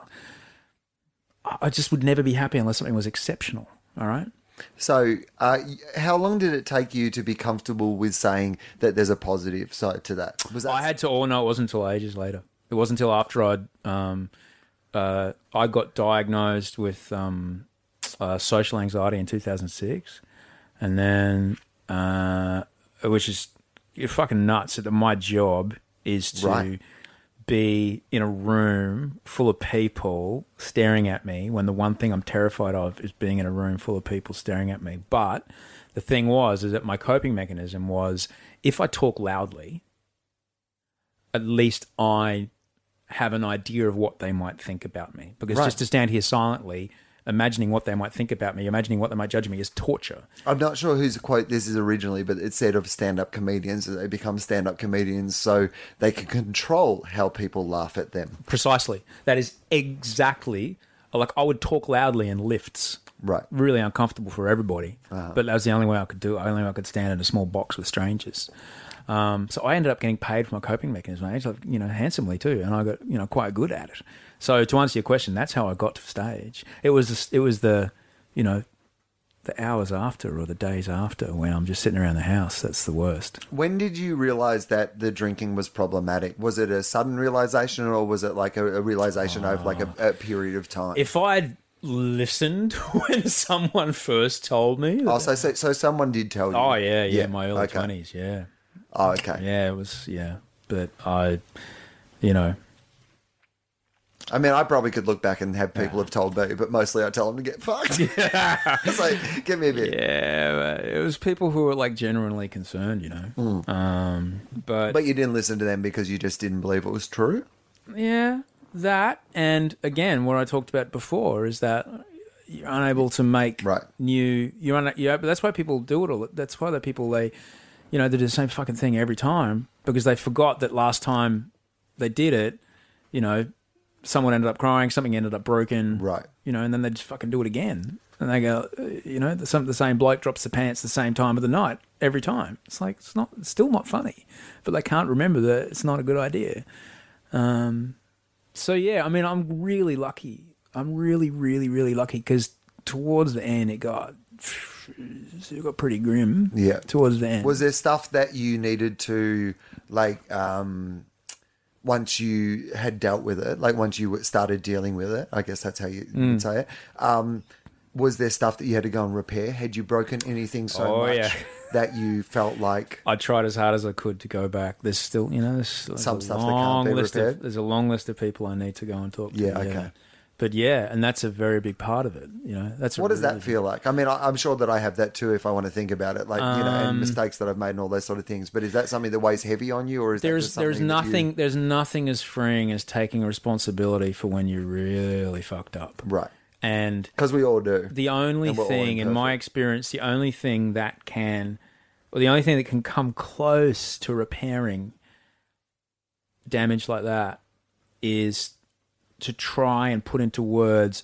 I just would never be happy unless something was exceptional, all right? So, uh, how long did it take you to be comfortable with saying that there's a positive side to that? Was that I had to, oh no, it wasn't until ages later. It wasn't until after I'd, um, uh, I got diagnosed with um, uh, social anxiety in two thousand six. And then, uh, which is, you're fucking nuts that my job is to Right. be in a room full of people staring at me when the one thing I'm terrified of is being in a room full of people staring at me. But the thing was, is that my coping mechanism was if I talk loudly, at least I have an idea of what they might think about me. Because Right. just to stand here silently, imagining what they might think about me, imagining what they might judge me is torture. I'm not sure whose quote this is originally, but it said of stand-up comedians that they become stand-up comedians so they can control how people laugh at them. Precisely. That is exactly, like I would talk loudly in lifts. Right. Really uncomfortable for everybody. Uh-huh. But that was the only way I could do it. Only way I could stand in a small box with strangers. Um, so I ended up getting paid for my coping mechanism, I ended up, you know, handsomely too, and I got, you know, quite good at it. So to answer your question, that's how I got to stage. It was, it was the, you know, the hours after or the days after when I'm just sitting around the house. That's the worst. When did you realise that the drinking was problematic? Was it a sudden realisation, or was it like a, a realisation over like a, a period of time? If I'd listened when someone first told me. Oh, so, so so someone did tell you? Oh yeah, yeah, Yeah, my early okay. twenties, yeah. Oh, okay. Yeah, it was, yeah. But I, you know, I mean, I probably could look back and have people have told me, but mostly I tell them to get fucked. It's like, give me a bit. yeah, it was people who were like genuinely concerned, you know. Um, but, But you didn't listen to them because you just didn't believe it was true? yeah, that. And again, what I talked about before is that you're unable to make Right. new, you're, un, you're but that's why people do it all. That's why the people, they, you know, they do the same fucking thing every time because they forgot that last time they did it, you know, someone ended up crying, something ended up broken, Right. you know, and then they just fucking do it again. And they go, uh, you know, the, some, the same bloke drops the pants the same time of the night every time. It's like, it's not, it's still not funny, but they can't remember that it's not a good idea. Um, so yeah, I mean, I'm really lucky. I'm really, really, really lucky because towards the end it got, it got pretty grim. Yeah. Towards the end. Was there stuff that you needed to, like, um, once you had dealt with it, like once you started dealing with it, I guess that's how you Mm. would say it, um, was there stuff that you had to go and repair? Had you broken anything so Oh, much yeah. that you felt like... I tried as hard as I could to go back. There's still, you know, there's, there's Some a stuff that can't long be list repaired? of, there's a long list of people I need to go and talk to. Yeah, okay. But yeah, and that's a very big part of it. You know, that's a What does really that feel like? I mean, I, I'm sure that I have that too if I want to think about it, like, you know, and Um, mistakes that I've made and all those sort of things. But is that something that weighs heavy on you, or is that There's just there's something that you- nothing there's nothing as freeing as taking responsibility for when you really fucked up. Right. And Because we all do. the only And we're all thing, in my imperfect. experience, the only thing that can, or the only thing that can come close to repairing damage like that is to try and put into words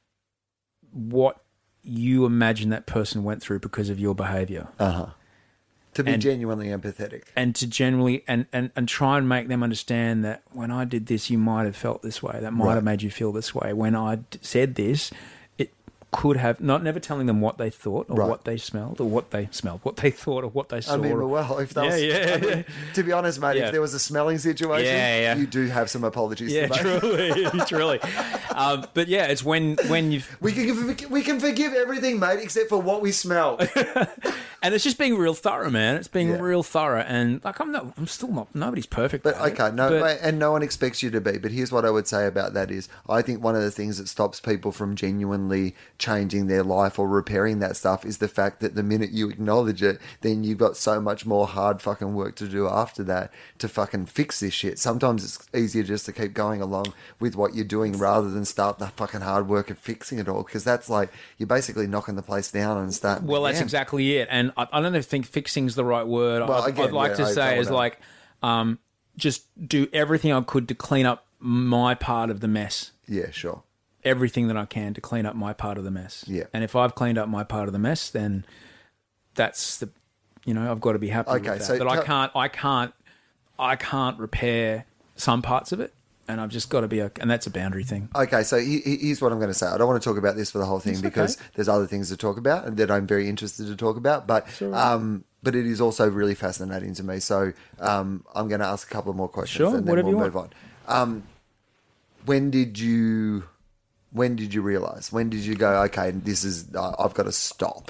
what you imagine that person went through because of your behavior. Uh-huh. To be And- genuinely empathetic. And to generally, and, and, and try and make them understand that when I did this, you might have felt this way. That might Right. have made you feel this way. When I d- said this, it could have, not never telling them what they thought or Right. what they smelled or what they smelled, what they thought or what they saw. I mean, or- well, if that Yeah, was, yeah, I mean, yeah. to be honest, mate, Yeah. if there was a smelling situation, Yeah, yeah. you do have some apologies yeah, to make. truly, truly. Um, but yeah, it's when, when you've, We can we can forgive everything, mate, except for what we smell. and it's just being real thorough, man. It's being Yeah. real thorough. And like, I'm not, I'm still not, nobody's perfect. But at it. okay, no, But- mate, and no one expects you to be. But here's what I would say about that is, I think one of the things that stops people from genuinely changing their life or repairing that stuff is the fact that the minute you acknowledge it, then you've got so much more hard fucking work to do after that to fucking fix this shit. Sometimes it's easier just to keep going along with what you're doing rather than start the fucking hard work of fixing it all, because that's like you're basically knocking the place down and starting. Well, that's again. exactly it. And I, I don't think fixing's the right word. Well, I'd, again, I'd like yeah, to I say don't is know. like, um, just do everything I could to clean up my part of the mess. Yeah, sure. Everything that I can to clean up my part of the mess. Yeah. And if I've cleaned up my part of the mess, then that's the, you know, I've got to be happy Okay, with that. so but I tell- can't, I can't, I can't repair some parts of it, and I've just got to be, a, and that's a boundary thing. Okay, so he, he- here's what I'm going to say. I don't want to talk about this for the whole thing It's because okay. there's other things to talk about and that I'm very interested to talk about. But all right. um, but it is also really fascinating to me. So um, I'm going to ask a couple of more questions Sure, and then whatever we'll you move on. Um, when did you when did you realize? When did you go? Okay, this is uh, I've got to stop.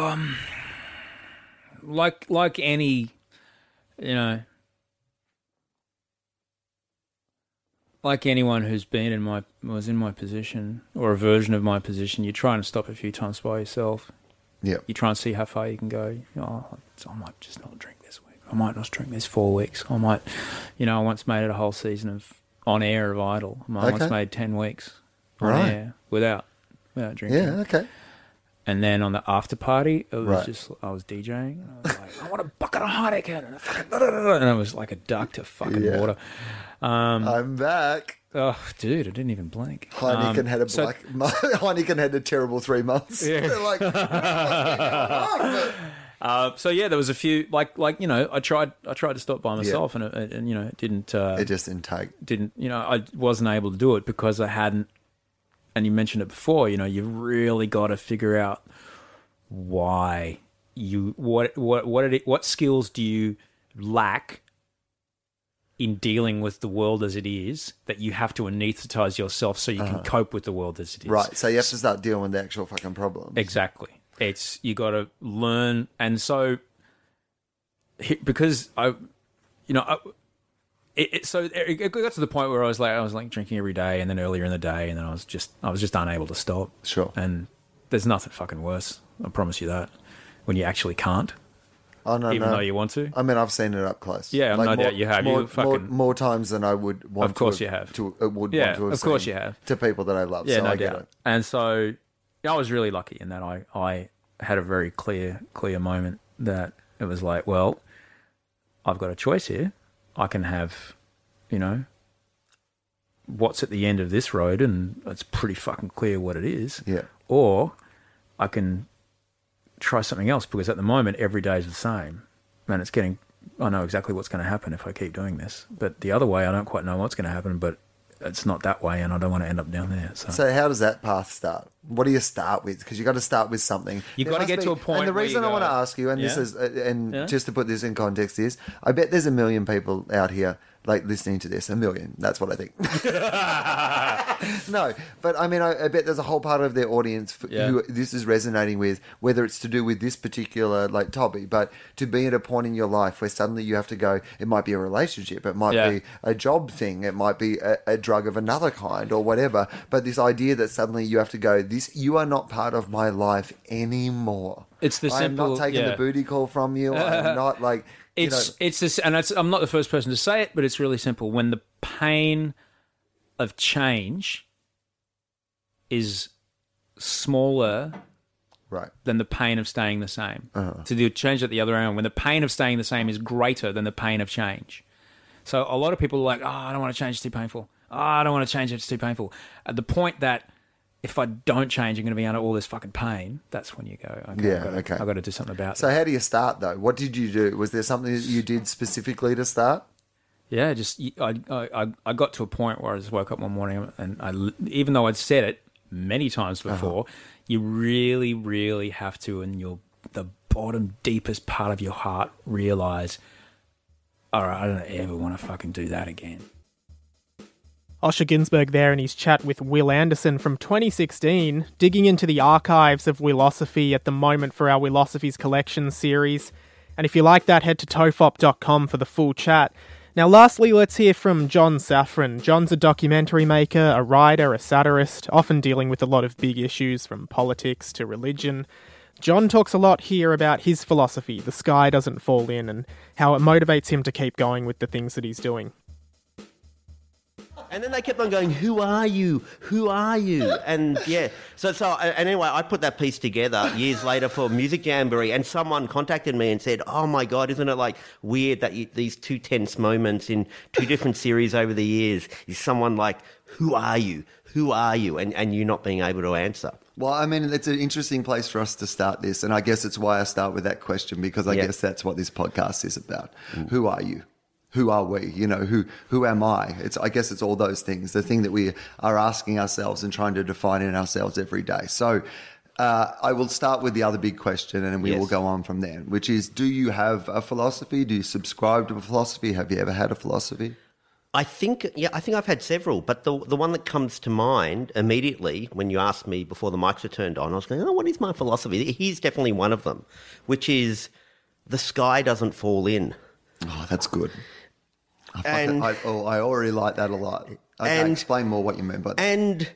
Like, like any, you know, like anyone who's been in my, was in my position or a version of my position, you're trying to stop a few times by yourself. Yeah, You try and see how far you can go. Oh, I might just not drink this week. I might not drink this four weeks. I might, you know, I once made it a whole season of on air of Idol. I once Okay. made ten weeks on Right. air without without drinking. yeah, okay. And then on the after party, it was Right. just I was DJing. And I was like, I want a bucket of Heineken and a fucking da, da, da, da, and it was like a duck to fucking Yeah. water. Um, I'm back. oh, dude, I didn't even blink. Heineken Um, had a so- black. Heineken had a terrible three months. Yeah. They're like, "What's going on?" Uh, so yeah, there was a few like like you know I tried I tried to stop by myself and it, and you know it didn't uh, It just didn't take. didn't you know I wasn't able to do it because I hadn't. And you mentioned it before. You know, you've really got to figure out why you what what what it, what skills do you lack in dealing with the world as it is that you have to anesthetize yourself so you can cope with the world as it is. Right, so you have to start dealing with the actual fucking problems. Exactly. It's you got to learn, and so he- because I, you know, I, it, it, so it, it got to the point where I was like, I was like drinking every day, and then earlier in the day, and then I was just, I was just unable to stop. Sure. And there's nothing fucking worse. I promise you that. When you actually can't, Oh no, even no. though you want to. I mean, I've seen it up close. Yeah, no doubt you have. More, You fucking- more, more times than I would want. Of course to you have. To, uh, would Yeah, want to have of course seen you have. to people that I love. Yeah, so no I get doubt. it. And so yeah, I was really lucky in that I, I had a very clear clear moment that it was like, well, I've got a choice here. I can have, you know, what's at the end of this road, and it's pretty fucking clear what it is. Yeah. Or I can try something else because at the moment every day is the same, and it's getting. I know exactly what's going to happen if I keep doing this, but the other way I don't quite know what's going to happen, but it's not that way, and I don't want to end up down there. So, So how does that path start? What do you start with? Because you got to start with something. You There gotta must get be- to a point And the where reason you I want to go, ask you, and this yeah? is, uh, and Yeah? just to put this in context, is I bet there's a million people out here like listening to this. A million. That's what I think. No, but I mean, I, I bet there's a whole part of their audience f- Yeah. who this is resonating with, whether it's to do with this particular like topic, but to be at a point in your life where suddenly you have to go. It might be a relationship, it might Yeah. be a job thing, it might be a, a drug of another kind or whatever. But this idea that suddenly you have to go, this you are not part of my life anymore. It's the I am not simple- taking yeah. the booty call from you. I am not like. You It's know, it's this, and it's, I'm not the first person to say it, but it's really simple. When the pain of change is smaller right. than the pain of staying the same, Uh-huh. to do change at the other end, when the pain of staying the same is greater than the pain of change. So a lot of people are like, oh, I don't want to change, it's too painful. Oh, I don't want to change, it's too painful. At the point that if I don't change, I'm going to be under all this fucking pain, that's when you go, okay, Yeah, I've got to, okay. I've got to do something about So it. how do you start though? What did you do? Was there something that you did specifically to start? Yeah, just I, I I got to a point where I just woke up one morning and I, even though I'd said it many times before, uh-huh. you really, really have to, in your the bottom, deepest part of your heart, realize, all right, I don't ever want to fucking do that again. Osher Ginsberg there in his chat with Will Anderson from twenty sixteen, digging into the archives of Willosophy at the moment for our Willosophies Collection series. And if you like that, head to tofop dot com for the full chat. Now, lastly, let's hear from John Safran. John's a documentary maker, a writer, a satirist, often dealing with a lot of big issues from politics to religion. John talks a lot here about his philosophy, the sky doesn't fall in, and how it motivates him to keep going with the things that he's doing. And then they kept on going, who are you? Who are you? And yeah, so so and anyway, I put that piece together years later for Music Jamboree, and someone contacted me and said, oh my God, isn't it like weird that you, these two tense moments in two different series over the years is someone like, who are you? Who are you? And, and you not being able to answer. Well, I mean, it's an interesting place for us to start this. And I guess it's why I start with that question, because I Yeah. guess that's what this podcast is about. Mm. Who are you? Who are we? You know, who who am I? It's I guess it's all those things. The thing that we are asking ourselves and trying to define in ourselves every day. So uh, I will start with the other big question, and we Yes. will go on from there, which is: do you have a philosophy? Do you subscribe to a philosophy? Have you ever had a philosophy? I think, yeah, I think I've had several, but the the one that comes to mind immediately when you asked me before the mics were turned on, I was going, oh, what is my philosophy? Here's definitely one of them, which is the sky doesn't fall in. Oh, that's good. I, And- I, oh, I already like that a lot. Okay, And- explain more what you mean by that. And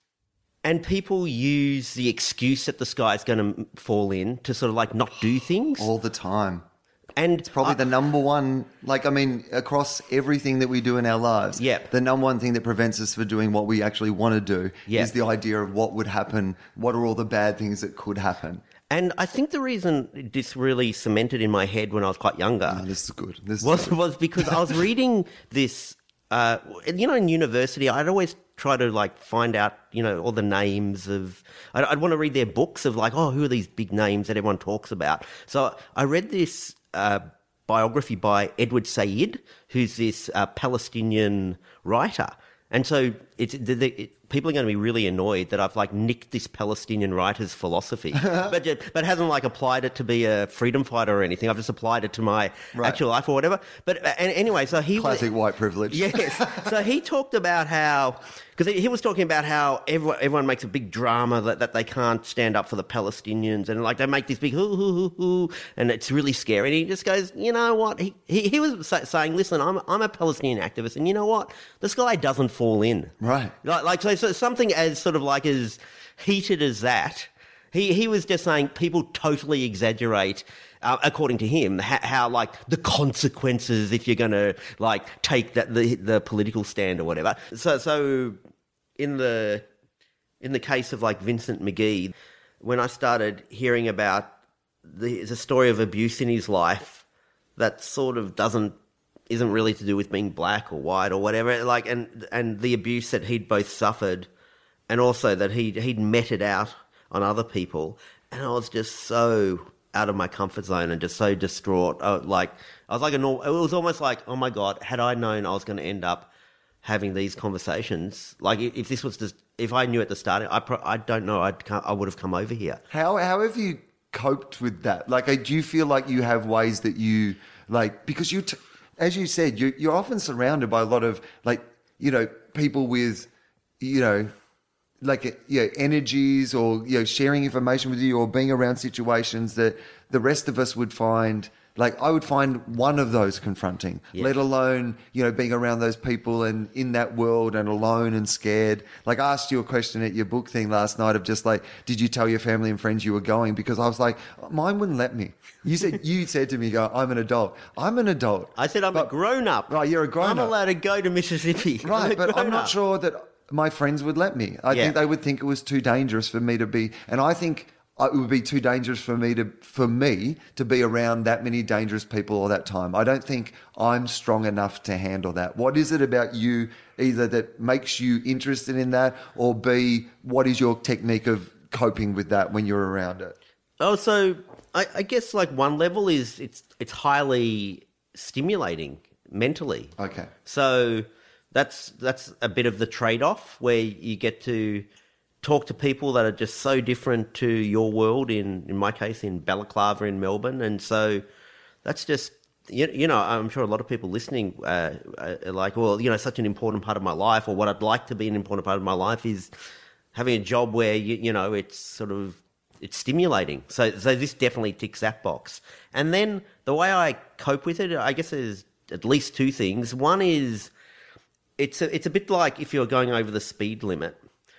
and people use the excuse that the sky's going to fall in to sort of like not do things. All the time. And Probably I- the number one, like, I mean, across everything that we do in our lives, Yep. the number one thing that prevents us from doing what we actually want to do Yep. is the idea of what would happen, what are all the bad things that could happen. And I think the reason this really cemented in my head when I was quite younger Oh, this is good. This is was good. was because I was reading this. Uh, you know, in university, I'd always try to like find out, you know, all the names of. I'd, I'd want to read their books of like, oh, who are these big names that everyone talks about? So I read this uh, biography by Edward Said, who's this uh, Palestinian writer. And so it's the, the, it, people are going to be really annoyed that I've like nicked this Palestinian writer's philosophy, but but hasn't like applied it to be a freedom fighter or anything. I've just applied it to my Right. actual life or whatever. But uh, and anyway, so he Classic white privilege. Yes. So he talked about how, because he, he was talking about how everyone, everyone makes a big drama that, that they can't stand up for the Palestinians, and like they make this big hoo hoo hoo hoo, and it's really scary. And he just goes, you know what? He he, he was sa- saying, listen, I'm I'm a Palestinian activist, and you know what? The sky doesn't fall in. Right. Like, like so, so something as sort of like as heated as that. He he was just saying people totally exaggerate, uh, according to him, how, how like the consequences if you're going to like take that the the political stand or whatever. So so in the in the case of like Vincent McGee, when I started hearing about the the story of abuse in his life, that sort of doesn't isn't really to do with being black or white or whatever. Like and and the abuse that he'd both suffered, and also that he he'd meted out on other people, and I was just so out of my comfort zone and just so distraught. I, like I was like a normal, it was almost like, oh my God, had I known I was going to end up having these conversations, like if, if this was just, if I knew at the start, I pro, I don't know, I'd come, I would have come over here. How how have you coped with that? Like, uh, do you feel like you have ways that you like because you, t- as you said, you you're often surrounded by a lot of like you know people with you know like uh, you know, energies or you know sharing information with you or being around situations that the rest of us would find. Like I would find one of those confronting, Yeah. let alone, you know, being around those people and in that world and alone and scared. Like I asked you a question at your book thing last night of just like, did you tell your family and friends you were going? Because I was like, mine wouldn't let me. You said, you said to me, go, I'm an adult. I'm an adult. I said, I'm But- a grown up. Right, you're a grown-up. I'm allowed to go to Mississippi. Right, a but I'm not grown-up. sure that my friends would let me. I Yeah. think they would think it was too dangerous for me to be, and I think it would be too dangerous for me to for me to be around that many dangerous people all that time. I don't think I'm strong enough to handle that. What is it about you, either that makes you interested in that, or B, what is your technique of coping with that when you're around it? Oh, so I, I guess like one level is it's it's highly stimulating mentally. Okay. So that's that's a bit of the trade-off where you get to talk to people that are just so different to your world. In in my case, in Balaclava in Melbourne, and so that's just you, you know I'm sure a lot of people listening uh, are like, well, you know, such an important part of my life, or what I'd like to be an important part of my life is having a job where you you know it's sort of it's stimulating. So so this definitely ticks that box. And then the way I cope with it, I guess, there's at least two things. One is it's a, it's a bit like if you're going over the speed limit,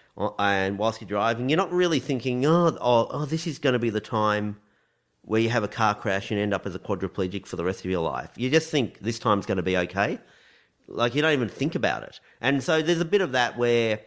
and whilst you're driving, you're not really thinking, oh, oh, oh this is going to be the time where you have a car crash and end up as a quadriplegic for the rest of your life. You just think this time's going to be okay. Like, you don't even think about it. And so there's a bit of that where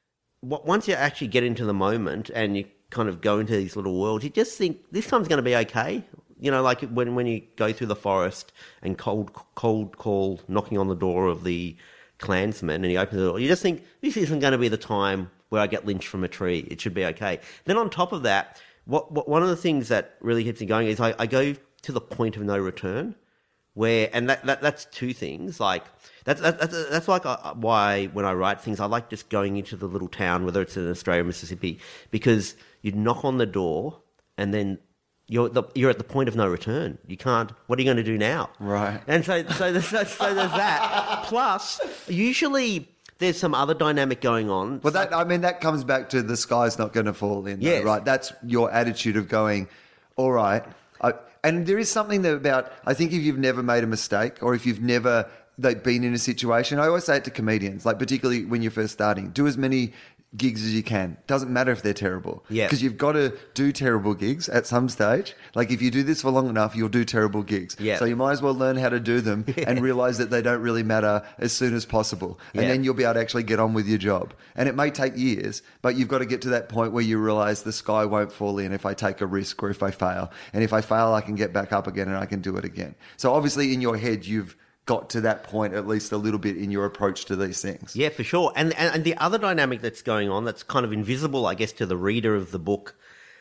w- once you actually get into the moment and you kind of go into these little worlds, you just think this time's going to be okay. You know, like when when you go through the forest and cold cold call knocking on the door of the Klansman and you open the door, you just think this isn't going to be the time where I get lynched from a tree. It should be okay. Then on top of that, what, what one of the things that really keeps me going is I, I go to the point of no return, where and that, that that's two things. Like that's that, that's that's like I, why when I write things, I like just going into the little town, whether it's in Australia or Mississippi, because you knock on the door and then you're the, you're at the point of no return. You can't. What are you going to do now? Right. And so so there's, so there's that. Plus, usually there's some other dynamic going on. Well, that I mean, that comes back to the sky's not going to fall in. Though, Yes. right. That's your attitude of going, all right. I, and there is something that about, I think if you've never made a mistake or if you've never like, been in a situation, I always say it to comedians, like particularly when you're first starting, do as many gigs as you can. Doesn't matter if they're terrible. Yeah. Because you've got to do terrible gigs at some stage. Like if you do this for long enough, you'll do terrible gigs. Yeah. So you might as well learn how to do them and realize that they don't really matter as soon as possible. And Yeah. then you'll be able to actually get on with your job. And it may take years, but you've got to get to that point where you realize the sky won't fall in if I take a risk or if I fail. And if I fail, I can get back up again and I can do it again. So obviously in your head, you've got to that point at least a little bit in your approach to these things. Yeah, for sure. And, and and the other dynamic that's going on that's kind of invisible, I guess, to the reader of the book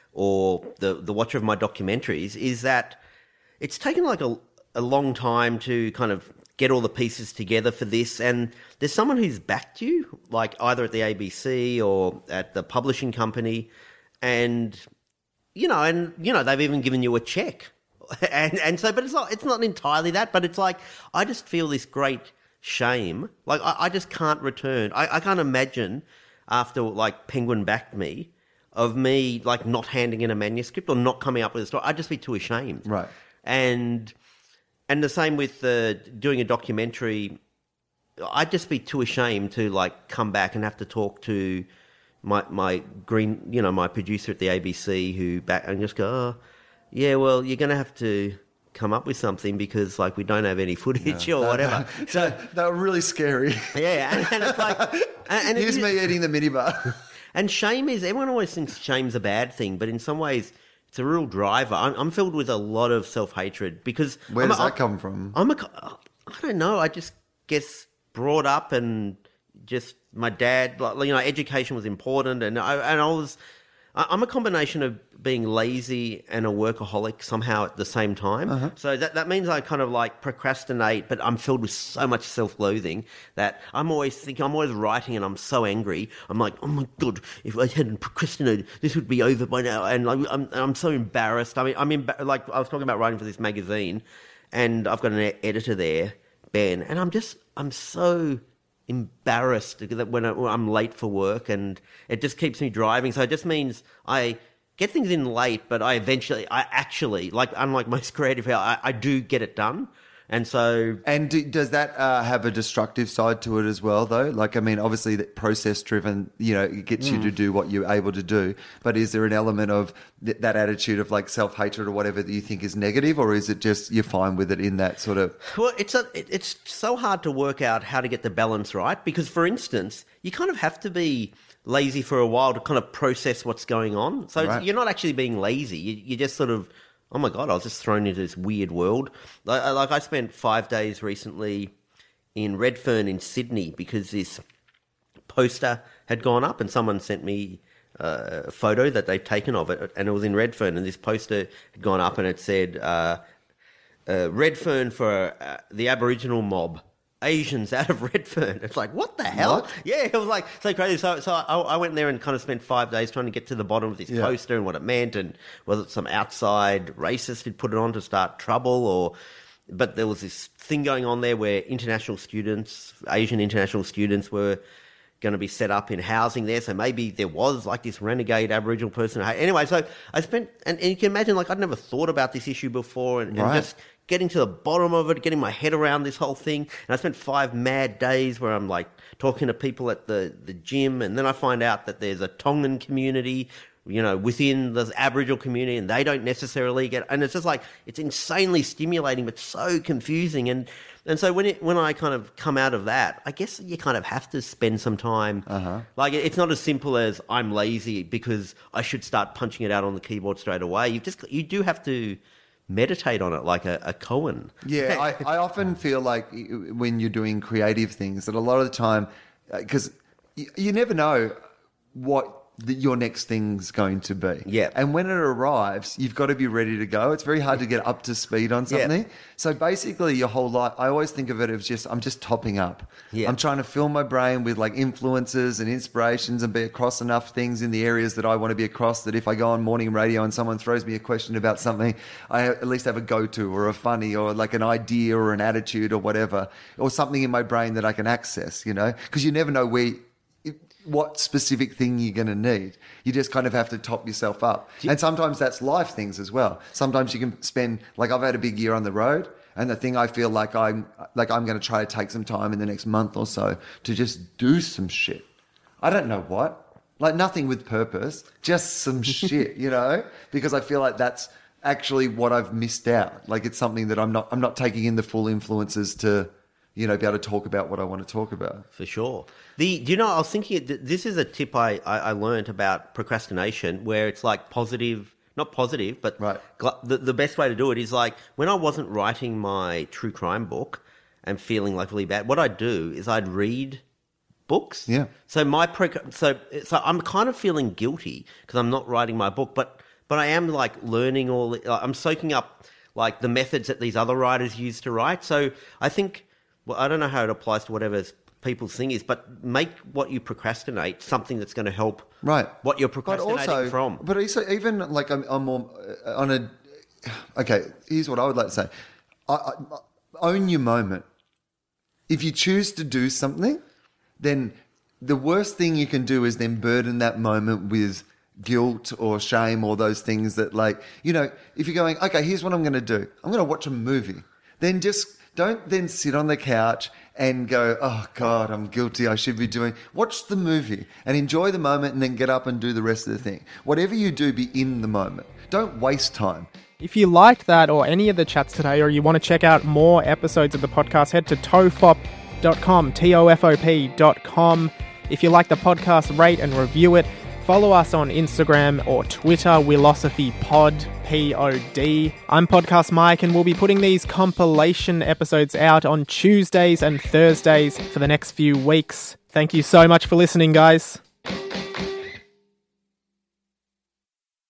or the the watcher of my documentaries is that it's taken like a, a long time to kind of get all the pieces together for this. And there's someone who's backed you, like either at the A B C or at the publishing company. And, you know, and, you know, they've even given you a check. And and so, but it's not it's not entirely that, but it's like, I just feel this great shame. Like, I, I just can't return. I, I can't imagine after, like, Penguin backed me, of me, like, not handing in a manuscript or not coming up with a story. I'd just be too ashamed. Right. And and the same with uh, doing a documentary. I'd just be too ashamed to, like, come back and have to talk to my my green, you know, my producer at the A B C who back and just go, oh, yeah, well, you're going to have to come up with something because, like, we don't have any footage or whatever. So they were really scary. Yeah, and, and it's like... And, and Here's it, me eating the minibar. And shame is... Everyone always thinks shame's a bad thing, but in some ways, it's a real driver. I'm, I'm filled with a lot of self-hatred because... Where I'm does a, that come from? I'm a... I don't know. I just guess brought up and just... My dad... Like, you know, education was important and I, and I was... I'm a combination of being lazy and a workaholic somehow at the same time. Uh-huh. So that that means I kind of like procrastinate, but I'm filled with so much self-loathing that I'm always thinking, I'm always writing and I'm so angry. I'm like, oh my God, if I hadn't procrastinated, this would be over by now. And I'm, I'm, I'm so embarrassed. I mean, I'm emba- like, I was talking about writing for this magazine and I've got an editor there, Ben, and I'm just, I'm so... embarrassed that when I'm late for work and it just keeps me driving. So it just means I get things in late, but I eventually, I actually, like unlike most creative people, I, I do get it done. And so... And do, does that uh, have a destructive side to it as well, though? Like, I mean, obviously, that process-driven, you know, it gets mm. you to do what you're able to do. But is there an element of th- that attitude of, like, self-hatred or whatever that you think is negative? Or is it just you're fine with it in that sort of... Well, it's a, it, it's so hard to work out how to get the balance right. Because, for instance, you kind of have to be lazy for a while to kind of process what's going on. So Right. you're not actually being lazy. You, you just sort of... Oh my God, I was just thrown into this weird world. Like, like I spent five days recently in Redfern in Sydney because this poster had gone up and someone sent me uh, a photo that they'd taken of it and it was in Redfern and this poster had gone up and it said, uh, uh, Redfern for uh, the Aboriginal mob. Asians out of Redfern. It's like, what the hell? What? Yeah, it was like so crazy. So, so I, I went there and kind of spent five days trying to get to the bottom of this Yeah. poster and what it meant, and whether some outside racist had put it on to start trouble, or but there was this thing going on there where international students, Asian international students, were going to be set up in housing there. So maybe there was like this renegade Aboriginal person. Anyway, so I spent, and, and you can imagine, like I'd never thought about this issue before, and, and Right. just getting to the bottom of it, getting my head around this whole thing. And I spent five mad days where I'm like talking to people at the, the gym, and then I find out that there's a Tongan community you know, within the Aboriginal community, and they don't necessarily get, and it's just like, it's insanely stimulating, but so confusing. And, and so when it, when I kind of come out of that, I guess you kind of have to spend some time. Uh-huh. Like, it's not as simple as I'm lazy because I should start punching it out on the keyboard straight away. You've just, you do have to meditate on it like a, a koan. Yeah, I, I often feel like when you're doing creative things that a lot of the time, because you, you never know what the, your next thing's going to be. Yeah. And when it arrives, you've got to be ready to go. It's very hard to get up to speed on something. Yeah. So basically your whole life, I always think of it as just, I'm just topping up. Yeah. I'm trying to fill my brain with like influences and inspirations and be across enough things in the areas that I want to be across, that if I go on morning radio and someone throws me a question about something, I at least have a go-to or a funny or like an idea or an attitude or whatever, or something in my brain that I can access, you know, because you never know where, what specific thing you're going to need. You just kind of have to top yourself up. And sometimes that's life things as well. Sometimes you can spend, like I've had a big year on the road, and the thing I feel like I'm like I'm going to try to take some time in the next month or so to just do some shit. I don't know what. Like nothing with purpose, just some shit, you know? Because I feel like that's actually what I've missed out. Like it's something that I'm not I'm not taking in the full influences to, you know, be able to talk about what I want to talk about. For sure. The do you know, I was thinking, this is a tip I, I, I learned about procrastination, where it's like positive, not positive, but right. the, the best way to do it is like when I wasn't writing my true crime book and feeling like really bad, what I'd do is I'd read books. Yeah. So my pro, so so I'm kind of feeling guilty because I'm not writing my book, but but I am like learning all. I'm soaking up like the methods that these other writers use to write. So I think. Well, I don't know how it applies to whatever people's thing is, but make what you procrastinate something that's going to help right. what you're procrastinating but also, from. But also, even like I'm, I'm more uh, on a. Okay, here's what I would like to say: I, I, own your moment. If you choose to do something, then the worst thing you can do is then burden that moment with guilt or shame or those things that, like, you know, if you're going, okay, here's what I'm going to do. I'm going to watch a movie. Then just. Don't then sit on the couch and go, oh, God, I'm guilty. I should be doing. Watch the movie and enjoy the moment and then get up and do the rest of the thing. Whatever you do, be in the moment. Don't waste time. If you liked that or any of the chats today, or you want to check out more episodes of the podcast, head to tofop dot com, T O F O P dot com. If you like the podcast, rate and review it. Follow us on Instagram or Twitter, WillosophyPod, P O D. I'm Podcast Mike, and we'll be putting these compilation episodes out on Tuesdays and Thursdays for the next few weeks. Thank you so much for listening, guys.